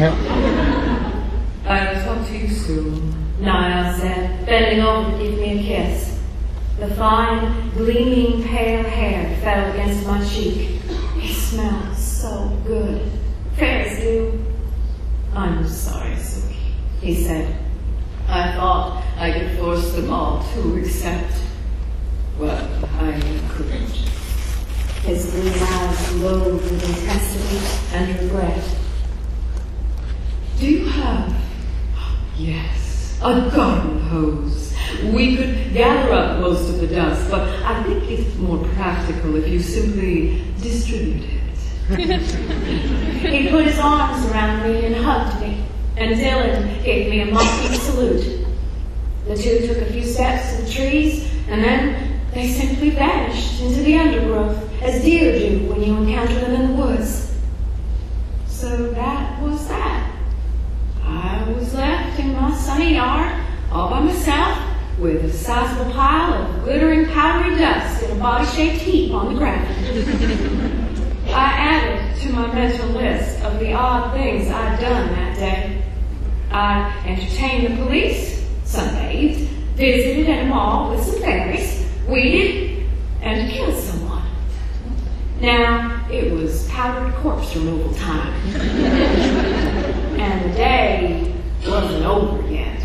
I'll talk to you soon, Niall said, bending over to give me a kiss. The fine, gleaming pale hair fell against my cheek. He smelled so good. Fairies do. I'm sorry, Suki, he said. I thought I could force them all to accept. Well, I couldn't. His blue glowed with intensity and regret. Do you have... Yes, a garden hose. We could gather up most of the dust, but I think it's more practical if you simply distribute it. He put his arms around me and hugged me, and Dylan gave me a mocking salute. The two took a few steps to the trees, and then they simply vanished into the undergrowth, as deer do when you encounter them in the woods. So that was that. I was left in my sunny yard, all by myself, with a sizable pile of glittering powdery dust in a body-shaped heap on the ground. I added to my mental list of the odd things I'd done that day. I entertained the police, sunbathed, visited at a mall with some fairies, weeded, and killed someone. Now, it was powdered corpse removal time. And the day wasn't over yet.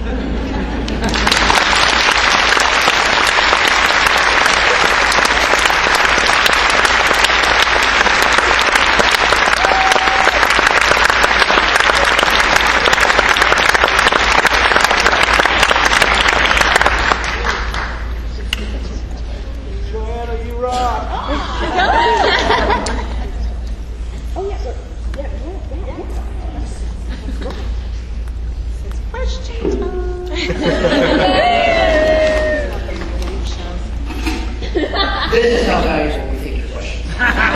This is how valuable we think your questions.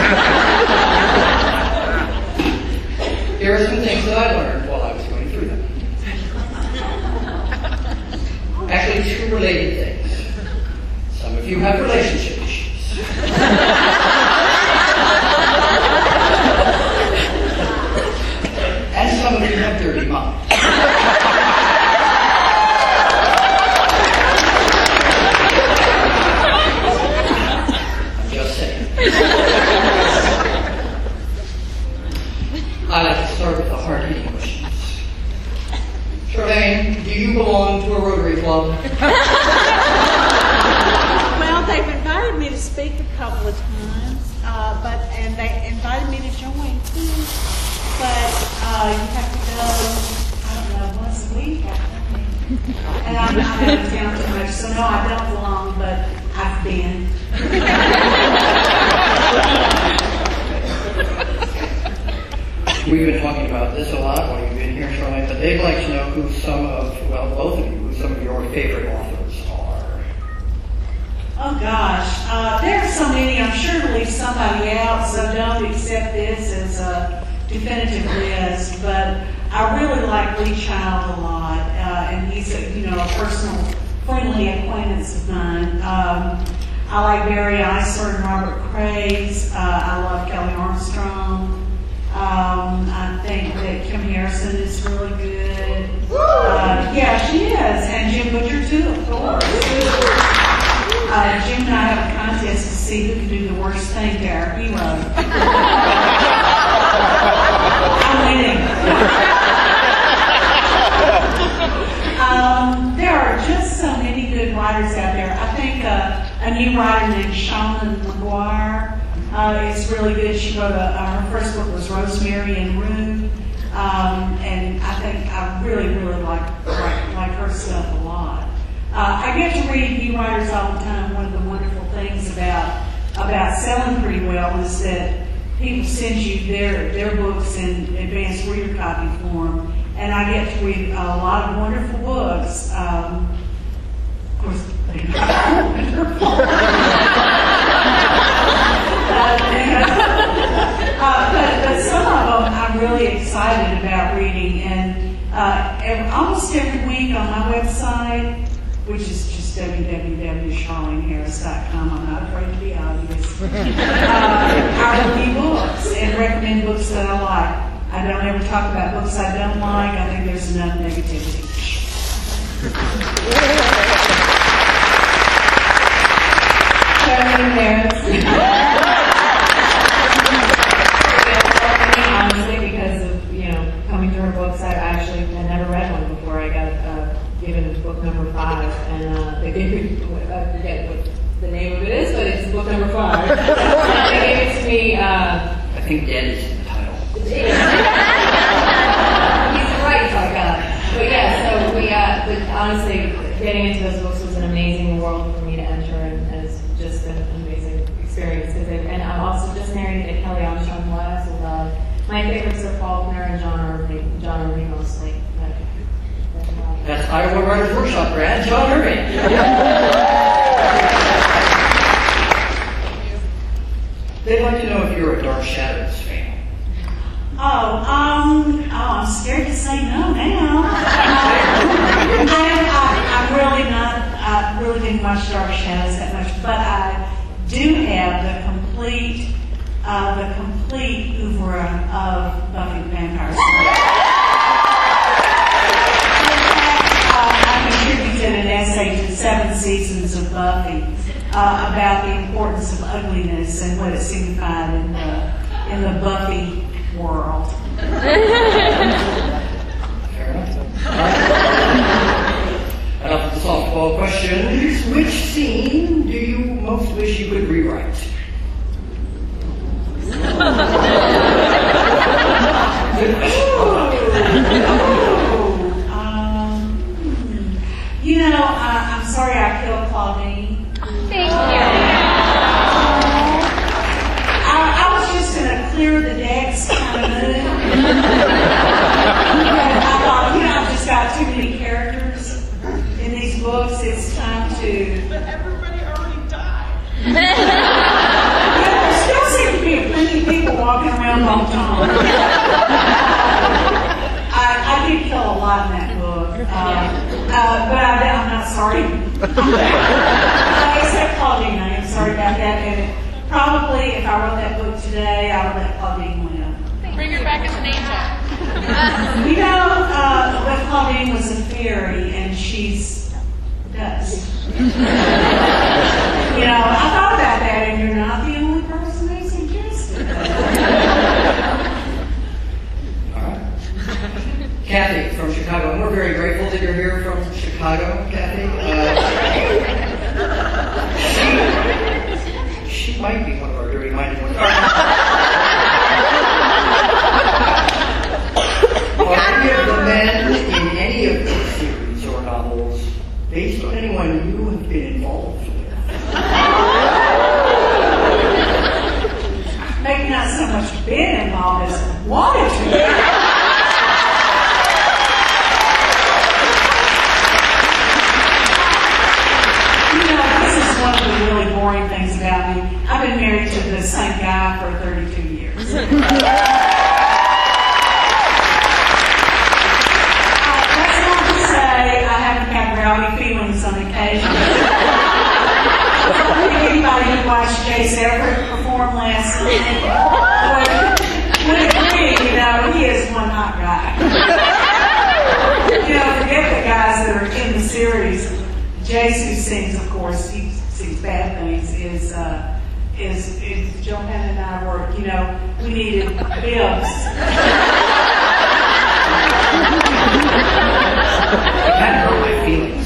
Here are some things that I learned while I was going through them. Actually, two related things. Some of you have relationship issues. And some of you have dirty minds. I like to start with the hard-hitting questions. Charmaine, do you belong to a Rotary Club? Well, they've invited me to speak a couple of times, uh, but and they invited me to join too. But uh, you have to go, I don't know, once a week. I think. And I'm not out of town too much, so no, I don't belong, but I've been. We've been talking about this a lot while you've been here, Charmaine, but they'd like to know who some of, well, both of you, who some of your favorite authors are. Oh gosh, uh, there are so many. I'm sure to leave somebody out, so don't accept this as a definitive list. But I really like Lee Child a lot, uh, and he's a, you know, a personal, friendly acquaintance of mine. Um, I like Barry Eisler and Robert Craze. Uh, I love Kelly Armstrong. Um, I think that Kim Harrison is really good. Uh, yeah, she is. And Jim Butcher, too, of course. Uh, Jim and I have a contest to see who can do the worst thing to our hero. I'm winning. um, there are just so many good writers out there. I think uh, a new writer named Shauna McGuire Uh, it's really good. She wrote a, uh, her first book was Rosemary and Rue, um, and I think I really, really like, like like her stuff a lot. Uh, I get to read new writers all the time. One of the wonderful things about about selling pretty well is that people send you their their books in advanced reader copy form, and I get to read a lot of wonderful books. Um, of course, they're not wonderful. Uh, but, but some of them I'm really excited about reading, and uh, every, almost every week on my website, which is just w w w dot charlene harris dot com, I'm not afraid to be obvious, uh, I review books and recommend books that I like. I don't ever talk about books I don't like. I think there's enough negativity. Charlene Harris. Because of, you know, coming through her books, I actually had never read one before. I got uh, given book number five, and uh, they gave me, I forget what the name of it is, but it's book number five. They gave it to me uh, I think dead is in the title. He's right, my God. But yeah, so we, uh, but honestly, getting into those books was an amazing world for me to enter, and, and it's just been an amazing experience. And I'm also just married to Kelly Armstrong, who I also love. My favorites are Faulkner and John Irving, John Irving mostly. But, but, uh, That's Iowa Writers Workshop grad, John Irving. They'd like to know if you're a Dark Shadows fan. Oh, um, oh, I'm scared to say no now. uh, I, I'm really not, I really didn't watch Dark Shadows that much, but I do have the complete, uh, the complete oeuvre of Buffy the Vampire Slayer. uh, I contributed an essay to seven seasons of Buffy uh, about the importance of ugliness and what it signified in the, in the Buffy world. Fair enough. Enough of the softball questions. Which scene do you most wish you could rewrite? Good question. um, hmm. You know, I, I'm sorry I killed Claudine. Thank you. I, I was just in a clear the decks kind of mood. I thought, you know, I've just got too many characters in these books. It's time to. But everybody already died. Yeah, there still seem to be plenty of people walking around all the time. I, I did kill a lot in that book, uh, uh, but I, I'm not sorry. uh, except Claudine, I am sorry about that. And it, probably, if I wrote that book today, I would let Claudine win. Bring her back as an angel. You know, uh, but Claudine was a fairy, and she's dust. You know, I thought about that, and you're not the only person who suggested that. All right. Kathy from Chicago. And we're very grateful that you're here from Chicago, Kathy. Uh, she, she might be one of our dirty-minded ones. Are any of the men in any of these series or novels based on anyone you have been involved with? Maybe not so much been involved as wanted to be. You know, this is one of the really boring things about me. I've been married to the same guy for thirty-two years. Rowdy feelings on occasion. Anybody who watched Jace Everett perform last night would agree, you know, he is one hot guy. You know, forget the guys that are in the series. Jace, who sings, of course, he sings bad things, is, uh, is, is Johanna and I were, you know, we needed bibs. It kind of hurt my feelings.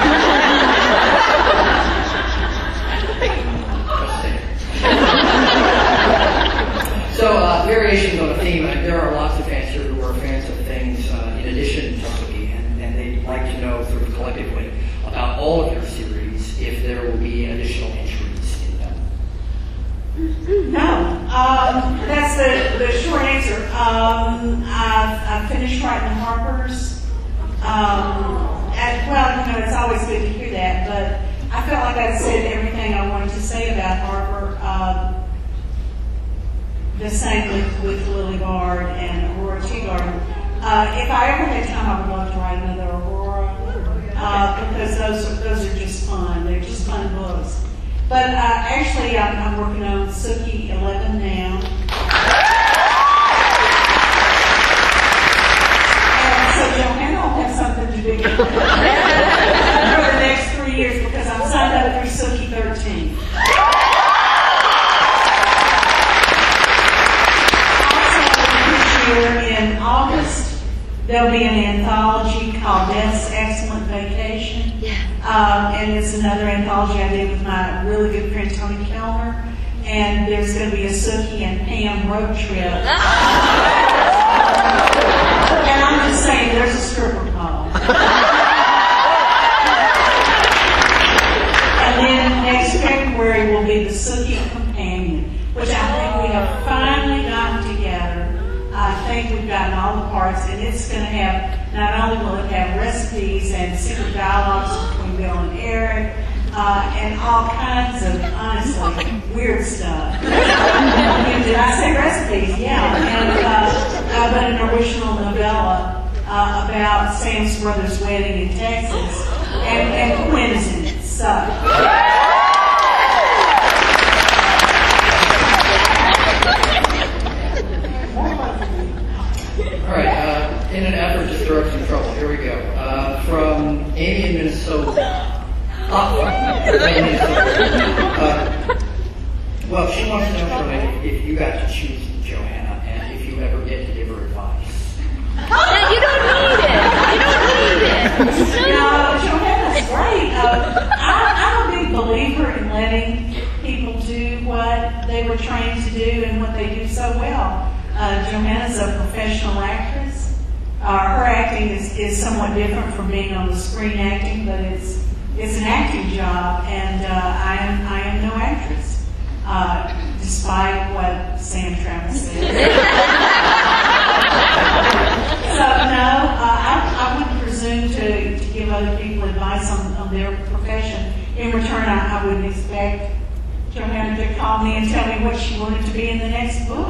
So, uh, variations on a theme. And there are lots of fans here who are fans of things uh, in addition to Buffy, and, and they'd like to know sort of collectively about all of your series if there will be additional entries in them. No. Um, that's the, the short answer. Um, I've, I've finished writing Harper's. Um, and, well, you know, it's always good to hear that, but I felt like I said everything I wanted to say about Harper. Um, the same with, with Lily Bard and Aurora Teagarden. Uh, if I ever had time, I would love to write another Aurora, uh, because those are, those are just fun. They're just fun books. But uh, actually, I'm, I'm working on Sookie eleven now. And so Johanna will have something to do for the next three years because I'm signed up for Sookie thirteen. In August, there'll be an anthology called Death's Excellent Vacation. Yeah. Um, and it's another anthology I did with my really good friend Tony Kellner. And and there's going to be a Sookie and Pam road trip. And I'm just saying, there's a stripper pole. And then next February will be the Sookie Companion, which I think we have finally gotten together. I think we've gotten all the parts, and it's going to have, not only will it have recipes and secret dialogues between Bill and Eric, uh, and all kinds of, honestly, weird stuff. Did I say recipes? Yeah. And, uh, uh, but an original novella uh, about Sam's brother's wedding in Texas, and, and Quinn is in it. So. All right, uh, in an effort to stir up some trouble, here we go. Uh, from Amy in Minnesota. Uh, uh, well, she wants to know, Shirley, if you got to choose Johanna, and if you ever get to give her advice. Yeah, you don't need it. You don't need it. No, Johanna's great. Uh, I, I'm a big believer in letting people do what they were trained to do and what they do so well. Uh, Johanna's a professional actress. Uh, her acting is, is somewhat different from being on the screen acting, but it's it's an acting job, and uh, I am I am no actress, uh, despite what Sam Travis said. So no, uh, I, I wouldn't presume to, to give other people advice on, on their profession. In return, I, I wouldn't expect Johanna to call me and tell me what she wanted to be in the next book.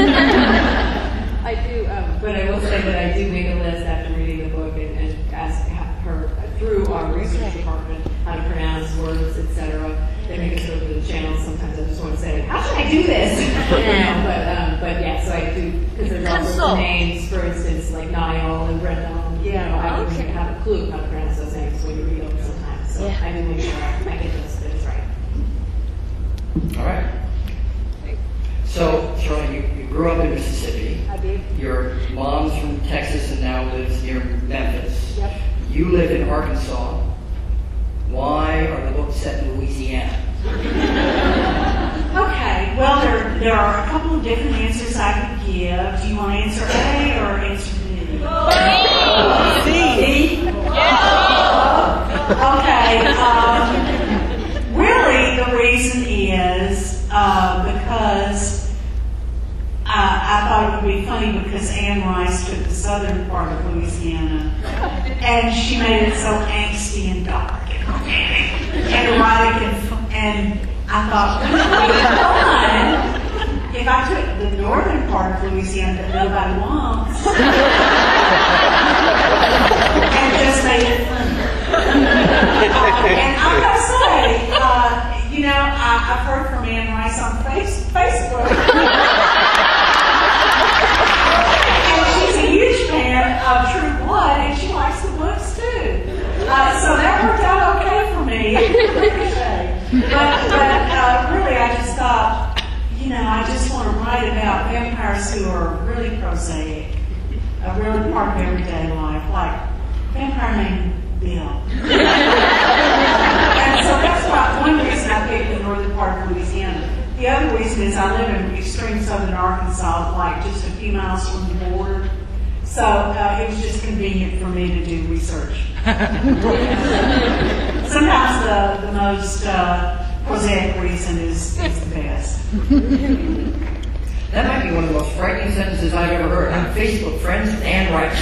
I do, um, but I will say that I do make a list after reading the book and, and ask her through our research department how to pronounce words, et cetera. They make us go to the channel. Sometimes I just want to say, how should I do this? You know, but um, but yeah, so I do, because there's all sorts of names, for instance, like Niall and Brenda. Yeah, you know, I wouldn't okay. have a clue how to pronounce those names when you read them sometimes. So Yeah. I do make sure I get this, that it's right. All right. So, Shirley, you, you grew up in Mississippi. I did. Your mom's from Texas and now lives near Memphis. Yep. You live in Arkansas. Why are the books set in Louisiana? Okay, well, there, there are a couple of different answers I could give. Do you want to answer A or answer B? B. B? Okay, um, really the reason is uh, because uh, I thought it would be funny because Anne Rice took the southern part of Louisiana and she made it so angsty and dark and erotic and, and I thought, well, if I took the northern part of Louisiana that nobody wants and just made it funny. Uh, and I gotta say, uh, you know, I, I've heard from Anne Rice on face, Facebook. And she's a huge fan of True Blood, and she likes the books too. Uh, so that worked out okay for me. But, but uh, really, I just thought, you know, I just want to write about vampires who are really prosaic, a really part of everyday life, like vampire named Bill. And so that's why one reason I picked the northern part of Louisiana. The other reason is I live in extreme southern Arkansas, like just a few miles from the border. So uh, it was just convenient for me to do research. Sometimes the, the most uh, prosaic reason is, is the best. That might be one of the most frightening sentences I've ever heard. I'm Facebook friends with Anne Rice.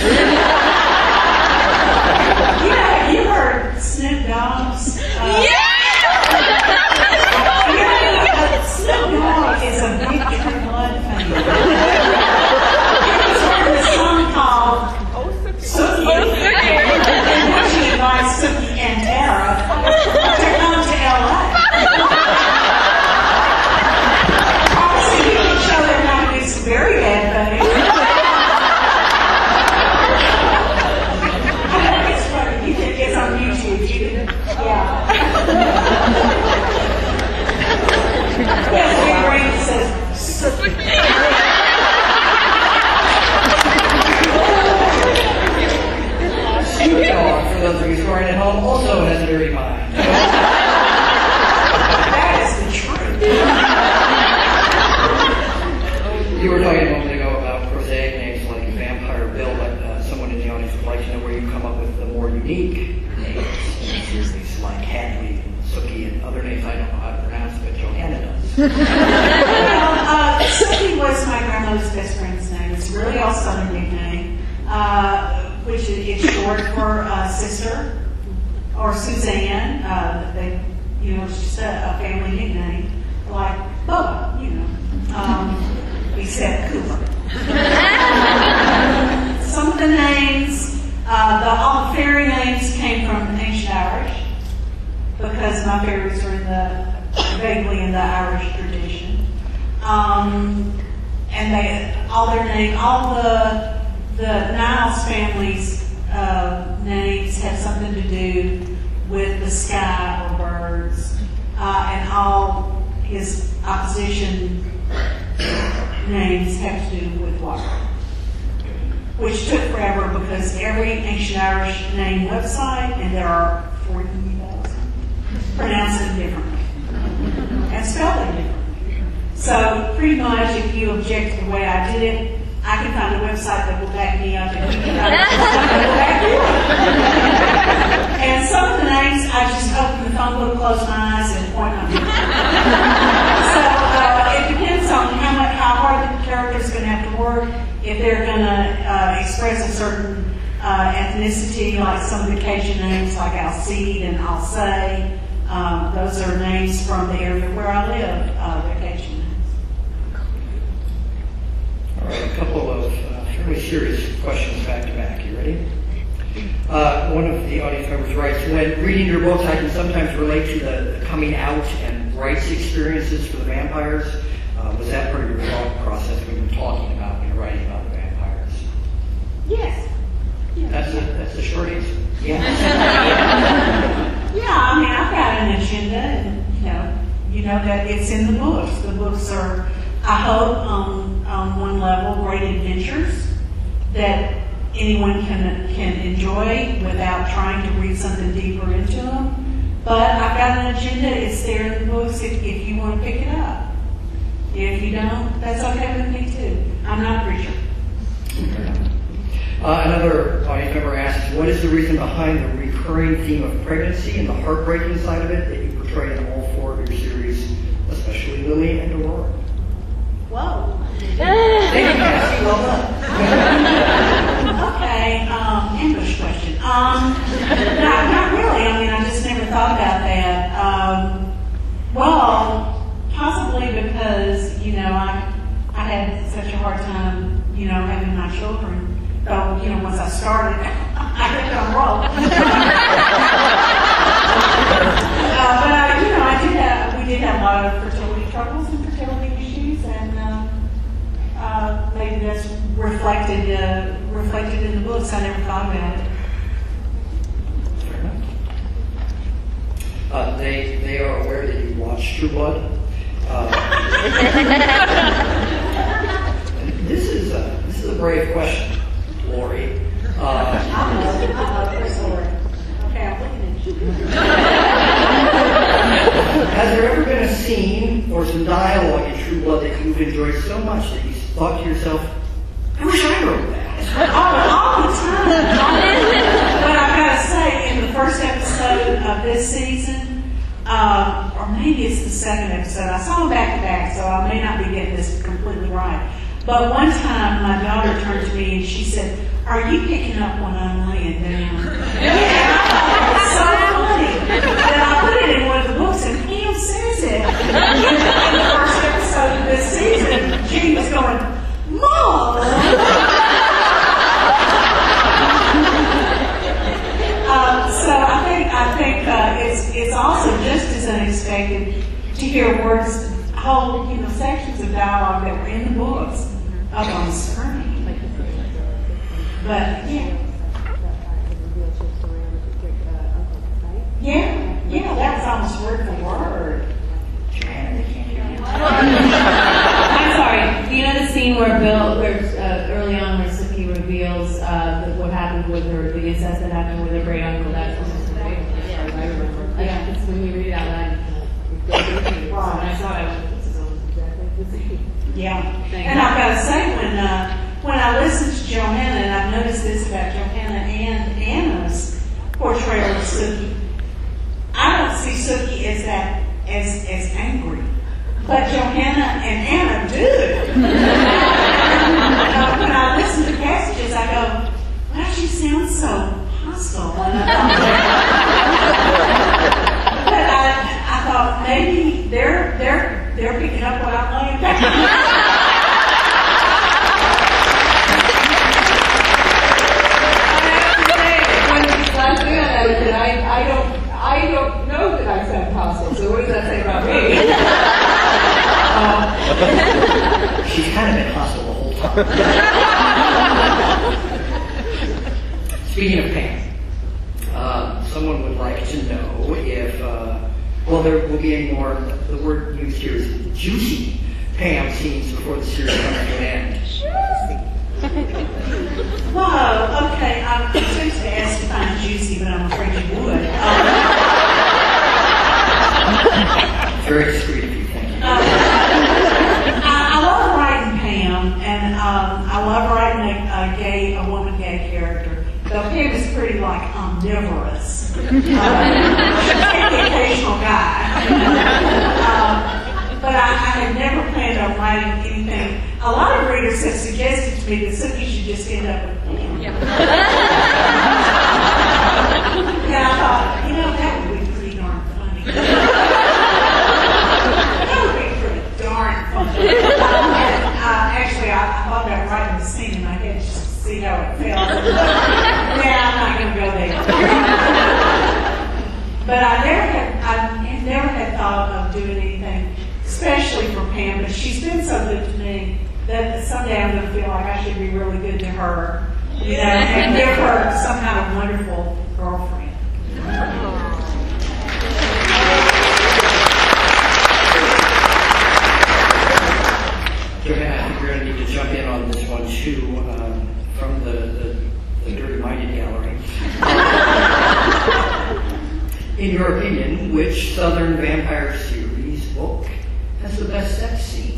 Yeah, you heard Snoop Dogg's. Uh, yeah! Snoop Dogg is a big True Blood fan. He's written a song called Sookie, in which he invites Sookie and Tara to come to L A. Obviously, he can show them how to do some very bad things. It's funny. You can, it's on YouTube. You can, yeah. Well, uh, Sophie was my grandmother's best friend's name. It's really all Southern nickname, uh, which is is short for uh, sister or Suzanne. Uh, they, you know, it's just a, a family nickname, like Bubba, you know, um, except Cooper. Some of the names, uh, the, all the fairy names came from ancient Irish because my fairies are in the vaguely in the Irish tradition. Um, and they, all their names, all the the Niles family's uh, names have something to do with the sky or birds, uh, and all his opposition names have to do with water, which took forever because every ancient Irish name website, and there are forty thousand, pronounce it differently and spell it differently. So pretty much, if you object to the way I did it, I can find a website that will back me up, and you can find a website that will back you up. And some of the names, I just open the phone book, close my eyes, and point on them. So uh, it depends on how much, how hard the character is going to have to work. If they're going to uh, express a certain uh, ethnicity, like some of the Cajun names, like Alcide and Alcé, um, those are names from the area where I live. Uh, they're Cajun names. All right, a couple of uh, fairly serious questions back to back. You ready? Uh, one of the audience members writes, when reading your books, I can sometimes relate to the, the coming out and rights experiences for the vampires. Uh, was that part of your thought process when you were talking about when you're writing about the vampires? Yes. Yeah. That's a, that's the short answer. Yeah. Yeah, I mean, I've got an agenda, and you know, you know that it's in the books. The books are, I hope, on on one level, great adventures that anyone can can enjoy without trying to read something deeper into them. But I've got an agenda. It's there in the books if, if you want to pick it up. If you don't, that's okay with me too. I'm not a preacher. Uh, another audience member asks, what is the reason behind the recurring theme of pregnancy and the heartbreaking side of it that you portray in all four of your series, especially Lily and Aurora? Whoa. Thank you, Cassie. Well done. Okay, um, English question. Um, not, not really. I mean, I just never thought about that. Um, well, possibly because, you know, I I had such a hard time, you know, having my children. So, you know, once I started, I hit on roll. uh, but I, you know, I did have, we did have a lot of fertility troubles and fertility issues, and uh, uh, maybe that's reflected uh, reflected in the books. I never thought about it. Uh, they they are aware that you watch True Blood. Uh, this is a this is a brave question, Lori. Uh, I know, I know, Chris Lori. Okay, I'm looking at you. Has there ever been a scene or some dialogue in True Blood that you've enjoyed so much that you thought to yourself, I wish I wrote that? all, all the time. But I've got to say, in the first episode of this season, um, or maybe it's the second episode, I saw them back to back, so I may not be getting this completely right. But one time, my daughter turned to me and she said, are you picking up when I'm laying down? Yeah, it was so funny that I put it in one of the books, and Pam says it. In the first episode of this season, Jean was going, Mom! uh, so I think I think uh, it's it's also just as unexpected to hear words, whole you know sections of dialogue that were in the books up on the screen. But yeah, yeah, yeah, that was almost word for word. I'm sorry. You know the scene where Bill, where uh, early on, where Suki reveals uh, the, what happened with her, the incest that happened with her great uncle. That's almost the favorite, as far as I remember. Yeah, it's when you read it out loud. When I saw it, I went, "This is almost exactly the same." Yeah, and I've got to say, when uh, when I listen to Johanna, and I've noticed this about Johanna and Anna's portrayal of Suki, I don't see Suki as that as as angry. but Johanna and Anna do. uh, when I listen to passages, I go, wow, she sounds so hostile. And I thought, but I, I thought maybe they're they're they're picking up what I'm laying down. I, I don't I don't know that I sound hostile, so what does that say about me? uh, she's kind of been hostile the whole time. Speaking of Pam, uh, someone would like to know if, uh, well, there will be any more, the word used here is juicy Pam scenes before the series comes to an end. Whoa, okay, I'm supposed to ask if I'm juicy, but I'm afraid you would. Um, Very discreet of you, thank you. Uh, I, I love writing Pam, and um, I love writing a, a gay, a woman gay character. Though Pam is pretty like omnivorous. Uh, she's the occasional guy. um, but I, I had never planned on writing anything. A lot of readers have suggested to me that Sookie should just end up with Pam. Yeah. And I thought, you know, that would be pretty darn funny. That would be pretty darn funny. And, uh, actually, I, I thought about writing the scene, and I had to just see how it felt. Yeah, I'm not going to go there. But I never had, I never had thought of doing anything, especially for Pam. But she's been so good to me that someday I'm going to feel like I should be really good to her, you know, and give her some kind of wonderful girlfriend. Johanna, I think we're going to need to jump in on this one too, um, from the, the, the Dirty Minded Gallery. In your opinion, which Southern Vampire series book has the best sex scenes?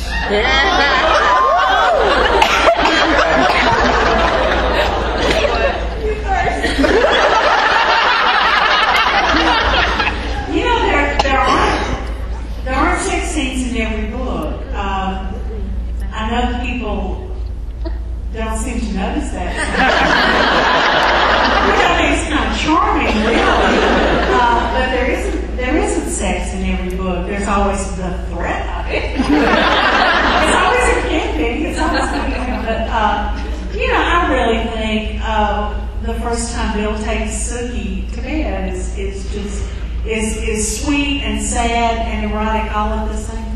You know, there there aren't there aren't sex scenes in every book. Um, I know people don't seem to notice that. Which I think is kind of charming, really. Uh, but there isn't there isn't sex in every book. There's always the threat of it. It's always a camping. It's always something. But uh, you know, I really think uh, the first time Bill takes Sookie to bed is is just is is sweet and sad and erotic all at the same time.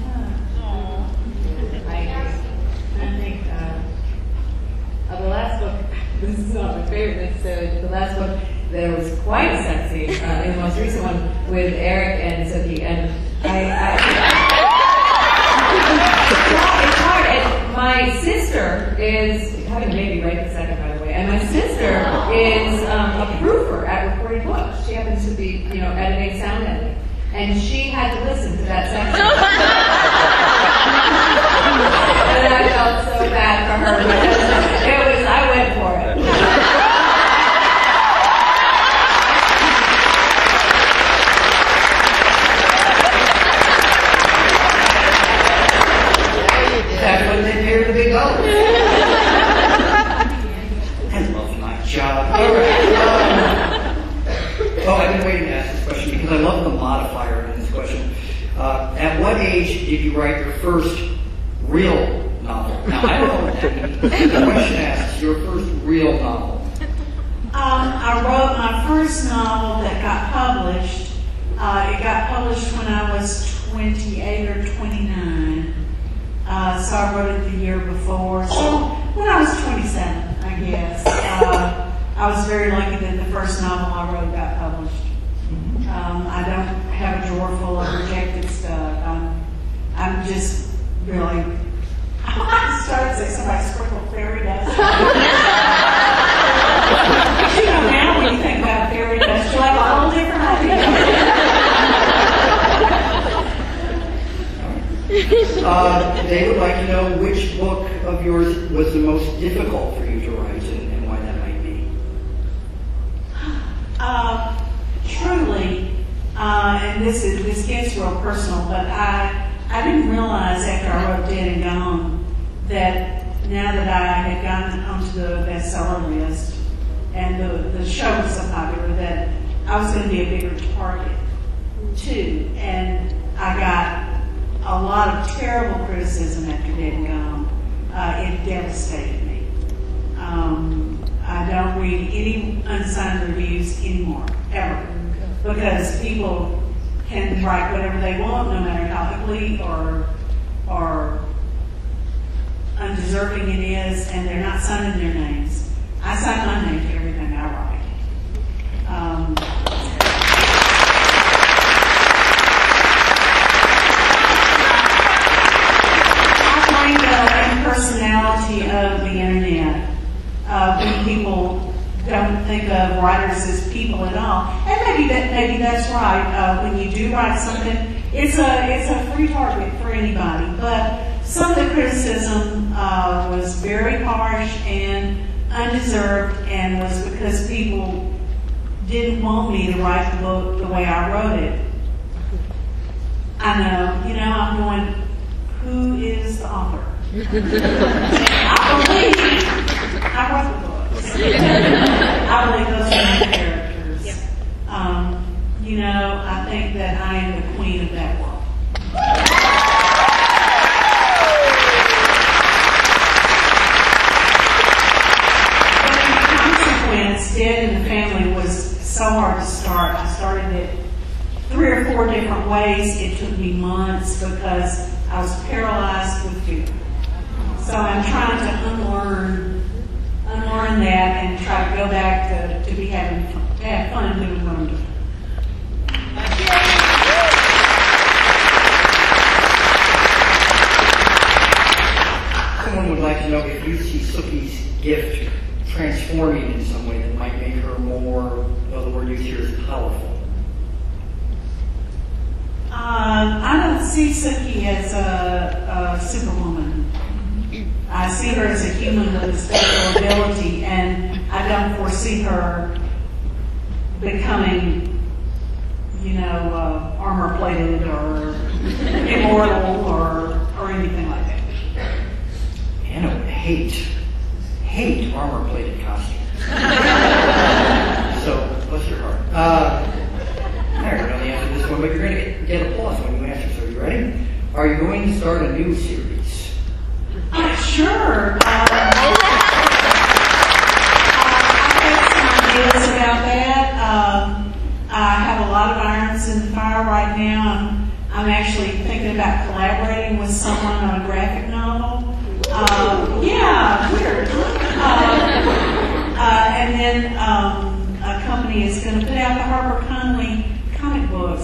I agree. I think uh, uh, the last book, this is not my favorite necessarily, but the last book, there was quite a sex scene uh, in the most recent one with Eric and Sookie, and I, I it's hard. And my sister is having a baby right this second, by the way, and my sister is um, a proofer at recording books. She happens to be, you know, editing, sound editing, and she had to listen to that sex scene. And I felt so bad for her because it was, I went for it. That's when they pair the big O. I love my job. All right. Um, oh, I've been waiting to ask this question because I love the modifier in this question. Uh, at what age did you write your first real novel? Now, I don't know what that means. The question asks, your first real novel. Um, I wrote my first novel that got published. Uh, it got published when I was twenty-eight or twenty-nine. Uh, so I wrote it the year before. So when I was twenty-seven, I guess. Uh, I was very lucky that the first novel I wrote got published. Um, I don't have a drawer full of rejected stuff. I'm, I'm just really. I started to say somebody sprinkled fairy dust. You know, now when you think about fairy dust, you're like a whole different idea. Uh, they would like to know which book of yours was the most difficult for you to write and, and why that might be. Uh, truly, uh, and this is this gets real personal, but I I didn't realize after I wrote Dead and Gone that now that I had gotten onto the bestseller list and the, the show was so popular that I was going to be a bigger target too. And I got a lot of terrible criticism after Dead and Gone. Uh, it devastated me. Um, I don't read any unsigned reviews anymore, ever, because people can write whatever they want, no matter how ugly or or undeserving it is, and they're not signing their names. I sign my name to everything I write. Um, I blame the impersonality of the internet. Uh, when people don't think of writers as people at all, and maybe that maybe that's right. Uh, when you do write something, it's a it's a free target for anybody. But some of the criticism uh, was very harsh and undeserved, and was because people didn't want me to write the book the way I wrote it. I know, you know, I'm going, who is the author? I believe I wrote the books. I believe those are my characters. Um, you know, I think that I am the queen of that world. But in consequence, Dead in the Family was so hard to start. I started it three or four different ways. It took me months because I was paralyzed with fear. So I'm trying to unlearn, unlearn that and try to go back to, to be having fun, to have fun doing what I'm doing. Someone would like to know if you see Sookie's gift transforming in some way that might make her more, well, the word used here is powerful. Um, I don't see Sookie as a, a superwoman. I see her as a human with a special ability, and I don't foresee her becoming, you know, uh, armor-plated or immortal or or anything like that. Anna would hate, hate armor-plated costumes. So, bless your heart. Uh, I don't know the answer to this one, but you're going to get, get applause when you answer. So, are you ready? Are you going to start a new series? Uh, sure. Uh, uh, I have some ideas about that. Um, I have a lot of irons in the fire right now. I'm, I'm actually thinking about collaborating with someone on a graphic novel. Uh, yeah, weird. Uh, uh, and then um, a company is going to put out the Harper Conley comic books.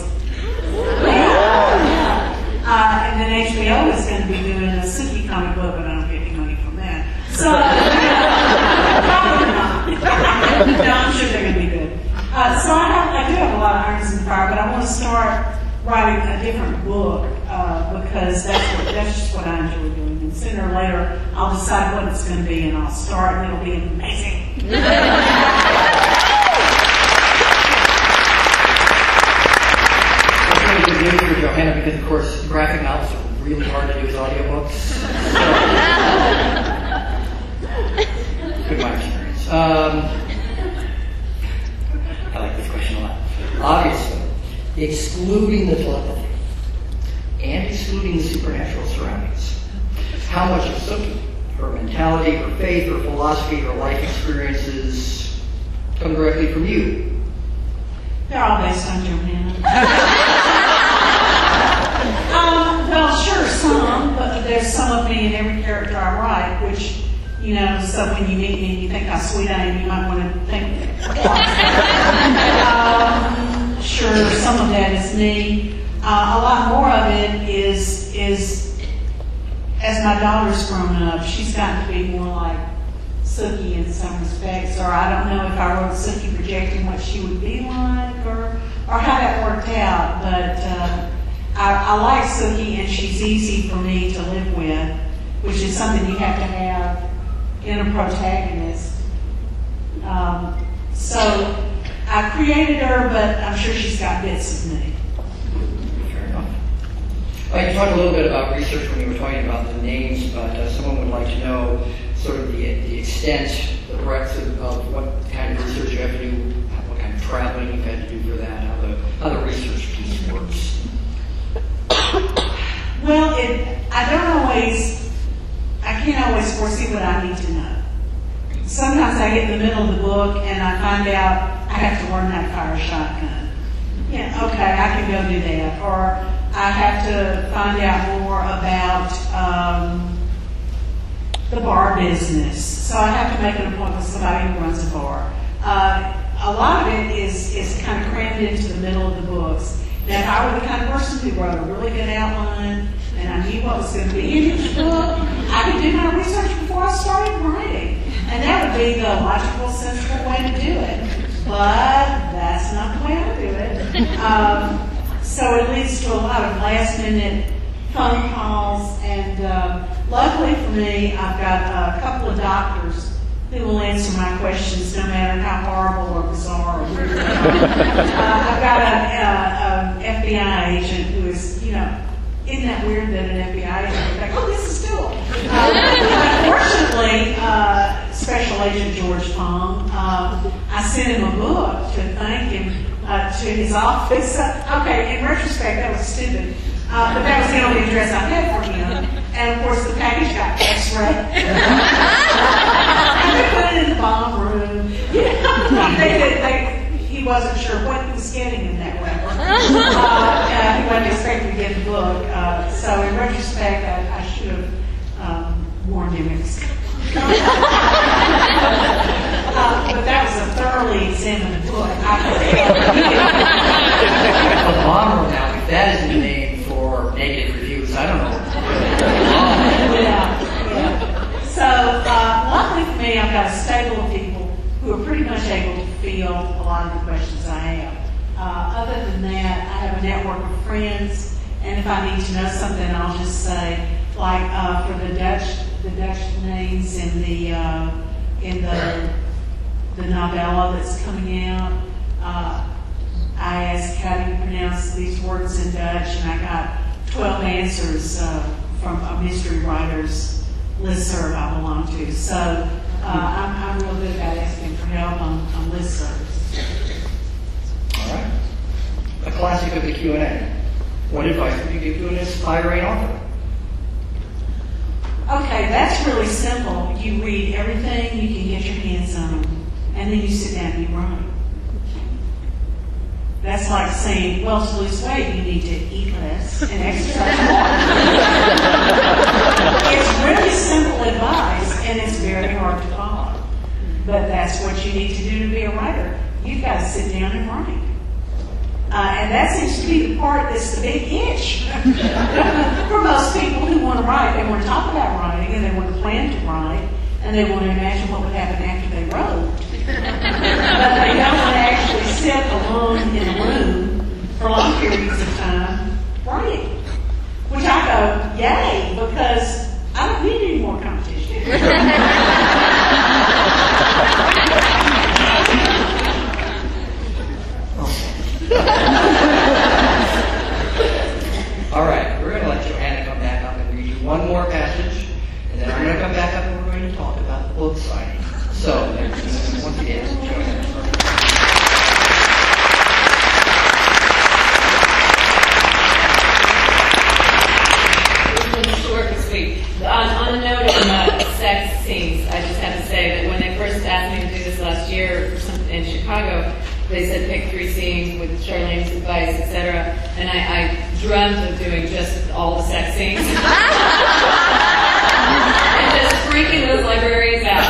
Yeah. Uh, and then H B O is going to be doing a Sookie comic book, but I don't get any money from that. So, probably not. No, I'm sure they're going to be good. Uh, so I, have, I do have a lot of irons in the fire, but I want to start writing a different book uh, because that's what, that's just what I enjoy doing. And sooner or later, I'll decide what it's going to be, and I'll start, and it'll be amazing. Good news for Johanna, because of course graphic novels are really hard to do as audiobooks. So, good my experience. Um, I like this question a lot. Obviously, excluding the telepathy and excluding the supernatural surroundings, how much of Sookie, her mentality, her faith, her philosophy, her life experiences come directly from you? They're all based on Johanna. Um, well, sure, some, but there's some of me in every character I write, which, you know, so when you meet me and you think how sweet I am, you might want to think. um, sure, some of that is me. Uh, a lot more of it is, is, as my daughter's grown up, she's gotten to be more like Sookie in some respects, or I don't know if I wrote Sookie projecting what she would be like, or, or how that worked out, but, uh, I, I like Sookie, and she's easy for me to live with, which is something you have to have in a protagonist. Um, so I created her, but I'm sure she's got bits of me. Fair enough. Uh, you talked a little bit about research when you were talking about the names, but uh, someone would like to know sort of the, the extent, the breadth of, of what kind of research you have to do, what kind of traveling you've had to do for that, how the, how the research piece works. Well, it, I don't always, I can't always foresee what I need to know. Sometimes I get in the middle of the book and I find out I have to learn how to fire a shotgun. Yeah, okay, I can go do that. Or I have to find out more about um, the bar business. So I have to make an appointment with somebody who runs a bar. Uh, a lot of it is, is kind of crammed into the middle of the books. Now, if I were the kind of person who wrote a really good outline and I knew what was going to be in each book, I could do my research before I started writing. And that would be the logical, sensible way to do it. But that's not the way I do it. Um, so it leads to a lot of last-minute phone calls. And uh, luckily for me, I've got a couple of doctors who will answer my questions no matter how horrible or bizarre or weird they are. uh, I've got an F B I agent who is, you know, isn't that weird that an F B I agent is like, oh, this is cool. Uh, unfortunately, uh, Special Agent George Pong, uh, I sent him a book to thank him uh, to his office. Uh, okay, in retrospect, that was stupid. Uh, but that was the only address I had for him. And of course, the package got x-rayed. And they put it in the bomb room. You know, they, they, they, he wasn't sure what he was getting in that wrapper. Uh, uh, he wasn't expecting to get the book. Uh, so in retrospect, I, I should have um, warned him. uh, but that was a thoroughly examined book. A bomb room now, if that isn't the name for negative reviews, I don't know. yeah, yeah. So, uh, luckily for me, I've got a stable of people who are pretty much able to field a lot of the questions I have. Uh, other than that, I have a network of friends, and if I need to know something, I'll just say, like uh, for the Dutch, the Dutch names in the uh, in the the novella that's coming out. Uh, I asked how do you pronounce these words in Dutch, and I got twelve answers uh, from a mystery writer's listserv I belong to. So uh, I'm, I'm real good about asking for help on, on listservs. All right. A classic of the Q and A. What advice would you give to an aspiring author? Okay, that's really simple. You read everything you can get your hands on, and then you sit down and you write. That's like saying, well, to lose weight, you need to eat less and exercise more. It's really simple advice, and it's very hard to follow. But that's what you need to do to be a writer. You've got to sit down and write. Uh, and that seems to be the part that's the big itch for most people who want to write. They want to talk about writing, and they want to plan to write, and they want to imagine what would happen after they wrote. But they don't want to actually sit alone in a room for long periods of time writing. Which I go, yay, because I don't need any more competition. All right, we're going to let Johanna come back up and read you one more passage, and then I'm going to come back up and we're going to talk about the book signing. So, once again, Johanna. Short and sweet. On, on the note of uh, sex scenes, I just have to say that when they first asked me to do this last year for something in Chicago, they said pick three scenes with Charlene's advice, et cetera. And I, I dreamt of doing just all the sex scenes. And just freaking those librarians out.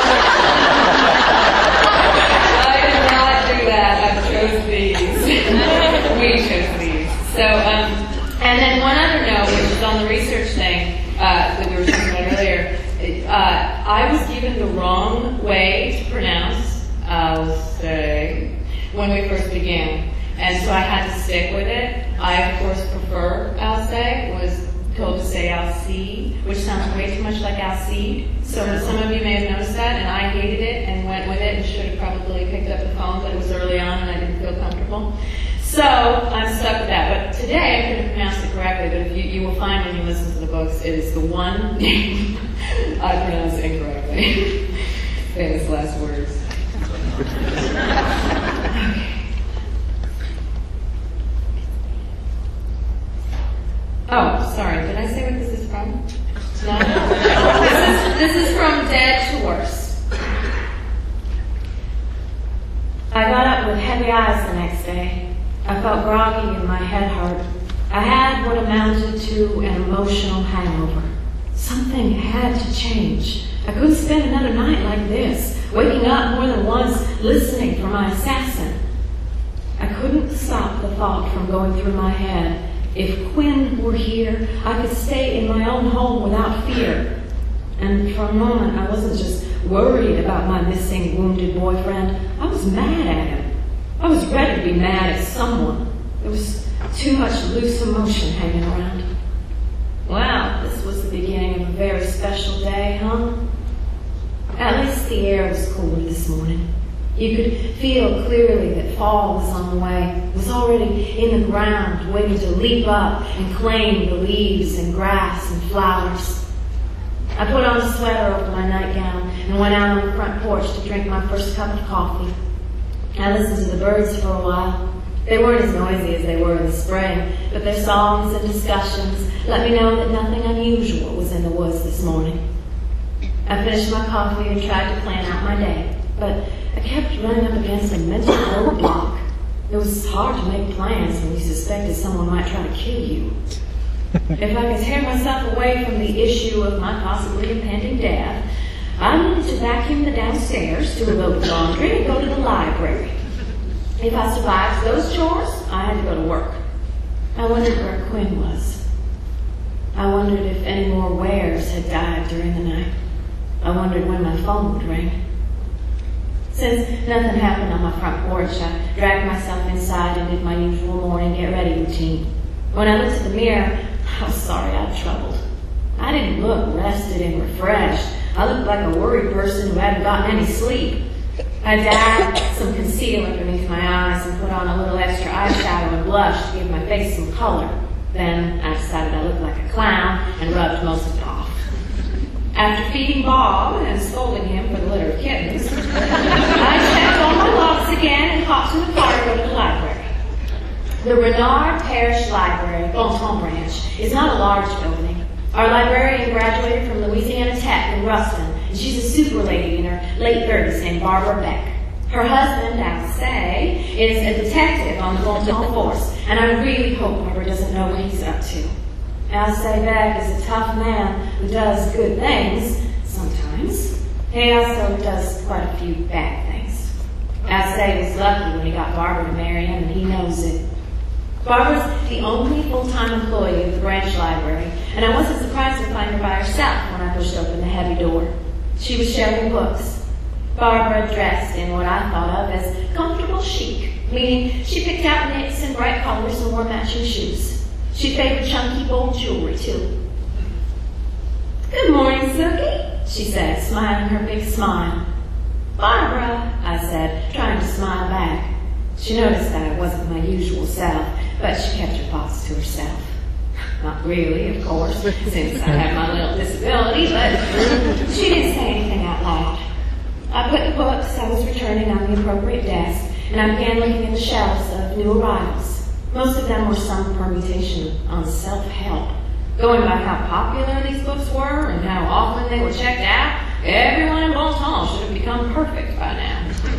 I did not do that. I chose these. We chose these. So, um, and then one other note, which is on the research thing uh, that we were talking about earlier. Uh, I was given the wrong way to pronounce I'll say when we first began, and so I had to stick with it. I of course prefer Alcé. Was told to say Alcide, which sounds way too much like Alcide. So some of you may have noticed that, and I hated it and went with it and should have probably picked up the phone, but it was early on and I didn't feel comfortable. So I'm stuck with that. But today I couldn't pronounce it correctly, but if you, you will find when you listen to the books, it is the one name I pronounce incorrectly. Famous last words. Oh, sorry. Did I say what this is from? No. this is this is from Dead to Worse. I got up with heavy eyes the next day. I felt groggy and my head hurt. I had what amounted to an emotional hangover. Something had to change. I couldn't spend another night like this, waking up more than once, listening for my assassin. I couldn't stop the thought from going through my head. If Quinn were here, I could stay in my own home without fear. And for a moment, I wasn't just worried about my missing, wounded boyfriend. I was mad at him. I was ready to be mad at someone. There was too much loose emotion hanging around. Wow, this was the beginning of a very special day, huh? At least the air was cooler this morning. You could feel clearly that fall was on the way. It was already in the ground, waiting to leap up and claim the leaves and grass and flowers. I put on a sweater over my nightgown and went out on the front porch to drink my first cup of coffee. I listened to the birds for a while. They weren't as noisy as they were in the spring, but their songs and discussions let me know that nothing unusual was in the woods this morning. I finished my coffee and tried to plan out my day, but I kept running up against a mental roadblock. It was hard to make plans when you suspected someone might try to kill you. If I could tear myself away from the issue of my possibly impending death, I needed to vacuum the downstairs, do a load of laundry, and go to the library. If I survived those chores, I had to go to work. I wondered where Quinn was. I wondered if any more Wares had died during the night. I wondered when my phone would ring. Since nothing happened on my front porch, I dragged myself inside and did my usual morning get-ready routine. When I looked at the mirror, I was sorry I'd troubled. I didn't look rested and refreshed. I looked like a worried person who hadn't gotten any sleep. I dabbed some concealer underneath my eyes and put on a little extra eyeshadow and blush to give my face some color. Then I decided I looked like a clown and rubbed most of it off. After feeding Bob and scolding him for the litter of kittens, I checked all my locks again and hopped in the car to go to the library. The Renard Parish Library, Bonton Branch, is not a large building. Our librarian graduated from Louisiana Tech in Ruston, and she's a super lady in her late thirties named Barbara Beck. Her husband, Alcé, is a detective on the Bonton force, and I really hope Barbara doesn't know what he's up to. Alcé Beck is a tough man who does good things, sometimes. He also does quite a few bad things. Alcé was lucky when he got Barbara to marry him, and he knows it. Barbara's the only full-time employee of the branch library, and I wasn't surprised to find her by herself when I pushed open the heavy door. She was shelving books. Barbara dressed in what I thought of as comfortable chic, meaning she picked out knits and bright colors and wore matching shoes. She favored chunky, bold jewelry, too. "Good morning, Silky," she said, smiling her big smile. "Barbara," I said, trying to smile back. She noticed that I wasn't my usual self, but she kept her thoughts to herself. Not really, of course, since I have my little disability, but she didn't say anything out loud. I put the books I was returning on the appropriate desk, and I began looking at the shelves of new arrivals. Most of them were some permutation on self-help. Going by how popular these books were and how often they were checked out, everyone in Bonton should have become perfect by now.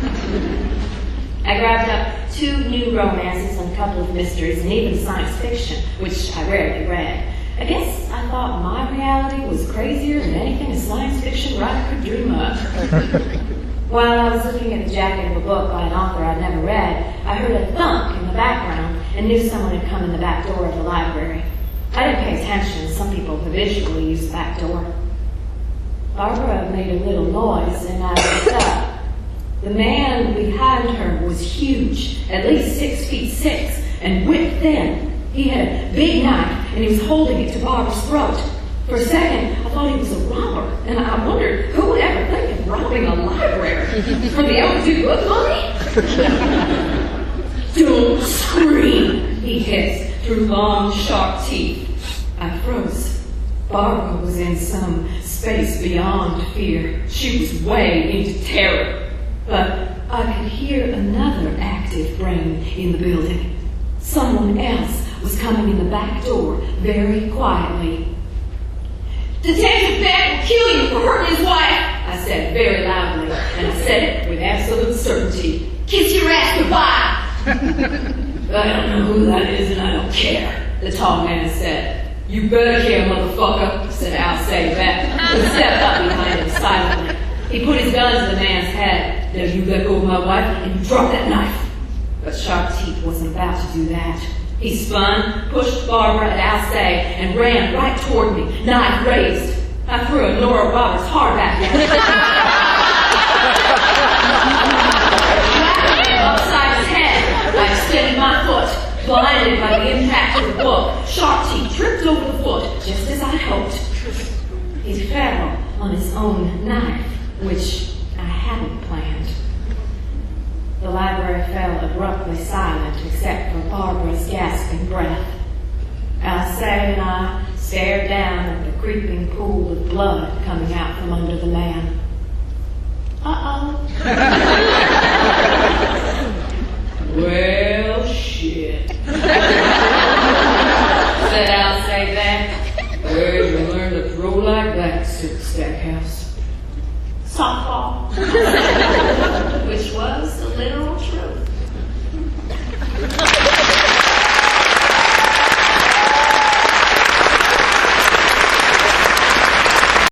I grabbed up two new romances and a couple of mysteries and even science fiction, which I rarely read. I guess I thought my reality was crazier than anything a science fiction writer could dream up. While I was looking at the jacket of a book by an author I'd never read, I heard a thunk in the background and knew someone had come in the back door of the library. I didn't pay attention. Some people habitually use the back door. Barbara made a little noise and I looked up. The man behind her was huge, at least six feet six, and whip thin. He had a big knife, and he was holding it to Barbara's throat. For a second, I thought he was a robber, and I wondered who would ever think of robbing a library for the overdue book money. Don't scream, he hissed through long, sharp teeth. I froze. Barbara was in some space beyond fear. She was way into terror. But I could hear another active brain in the building. Someone else was coming in the back door very quietly. Detective Beck will kill you for hurting his wife, I said very loudly, and I said it with absolute certainty. Kiss your ass goodbye. I don't know who that is and I don't care, the tall man said. You better care, motherfucker, said Al Sayback, who stepped up behind him silently. He put his gun to the man's head. Now you let go of my wife and you drop that knife. But Sharp Teeth wasn't about to do that. He spun, pushed Barbara at Al Say, and ran right toward me, knife raised. I threw a Nora Roberts hardback at him. Upside his head, I extended my foot. Blinded by the impact of the book, Sharp Teeth tripped over the foot, just as I hoped. He fell on his own knife, which I hadn't planned. The library fell abruptly silent except for Barbara's gasping breath. Al Say and I stared down at the creeping pool of blood coming out from under the man. Uh-oh. Well, shit. Said Al Sayback. Where'd you learn to throw like that, Six Stackhouse? Softball. Which was the literal truth.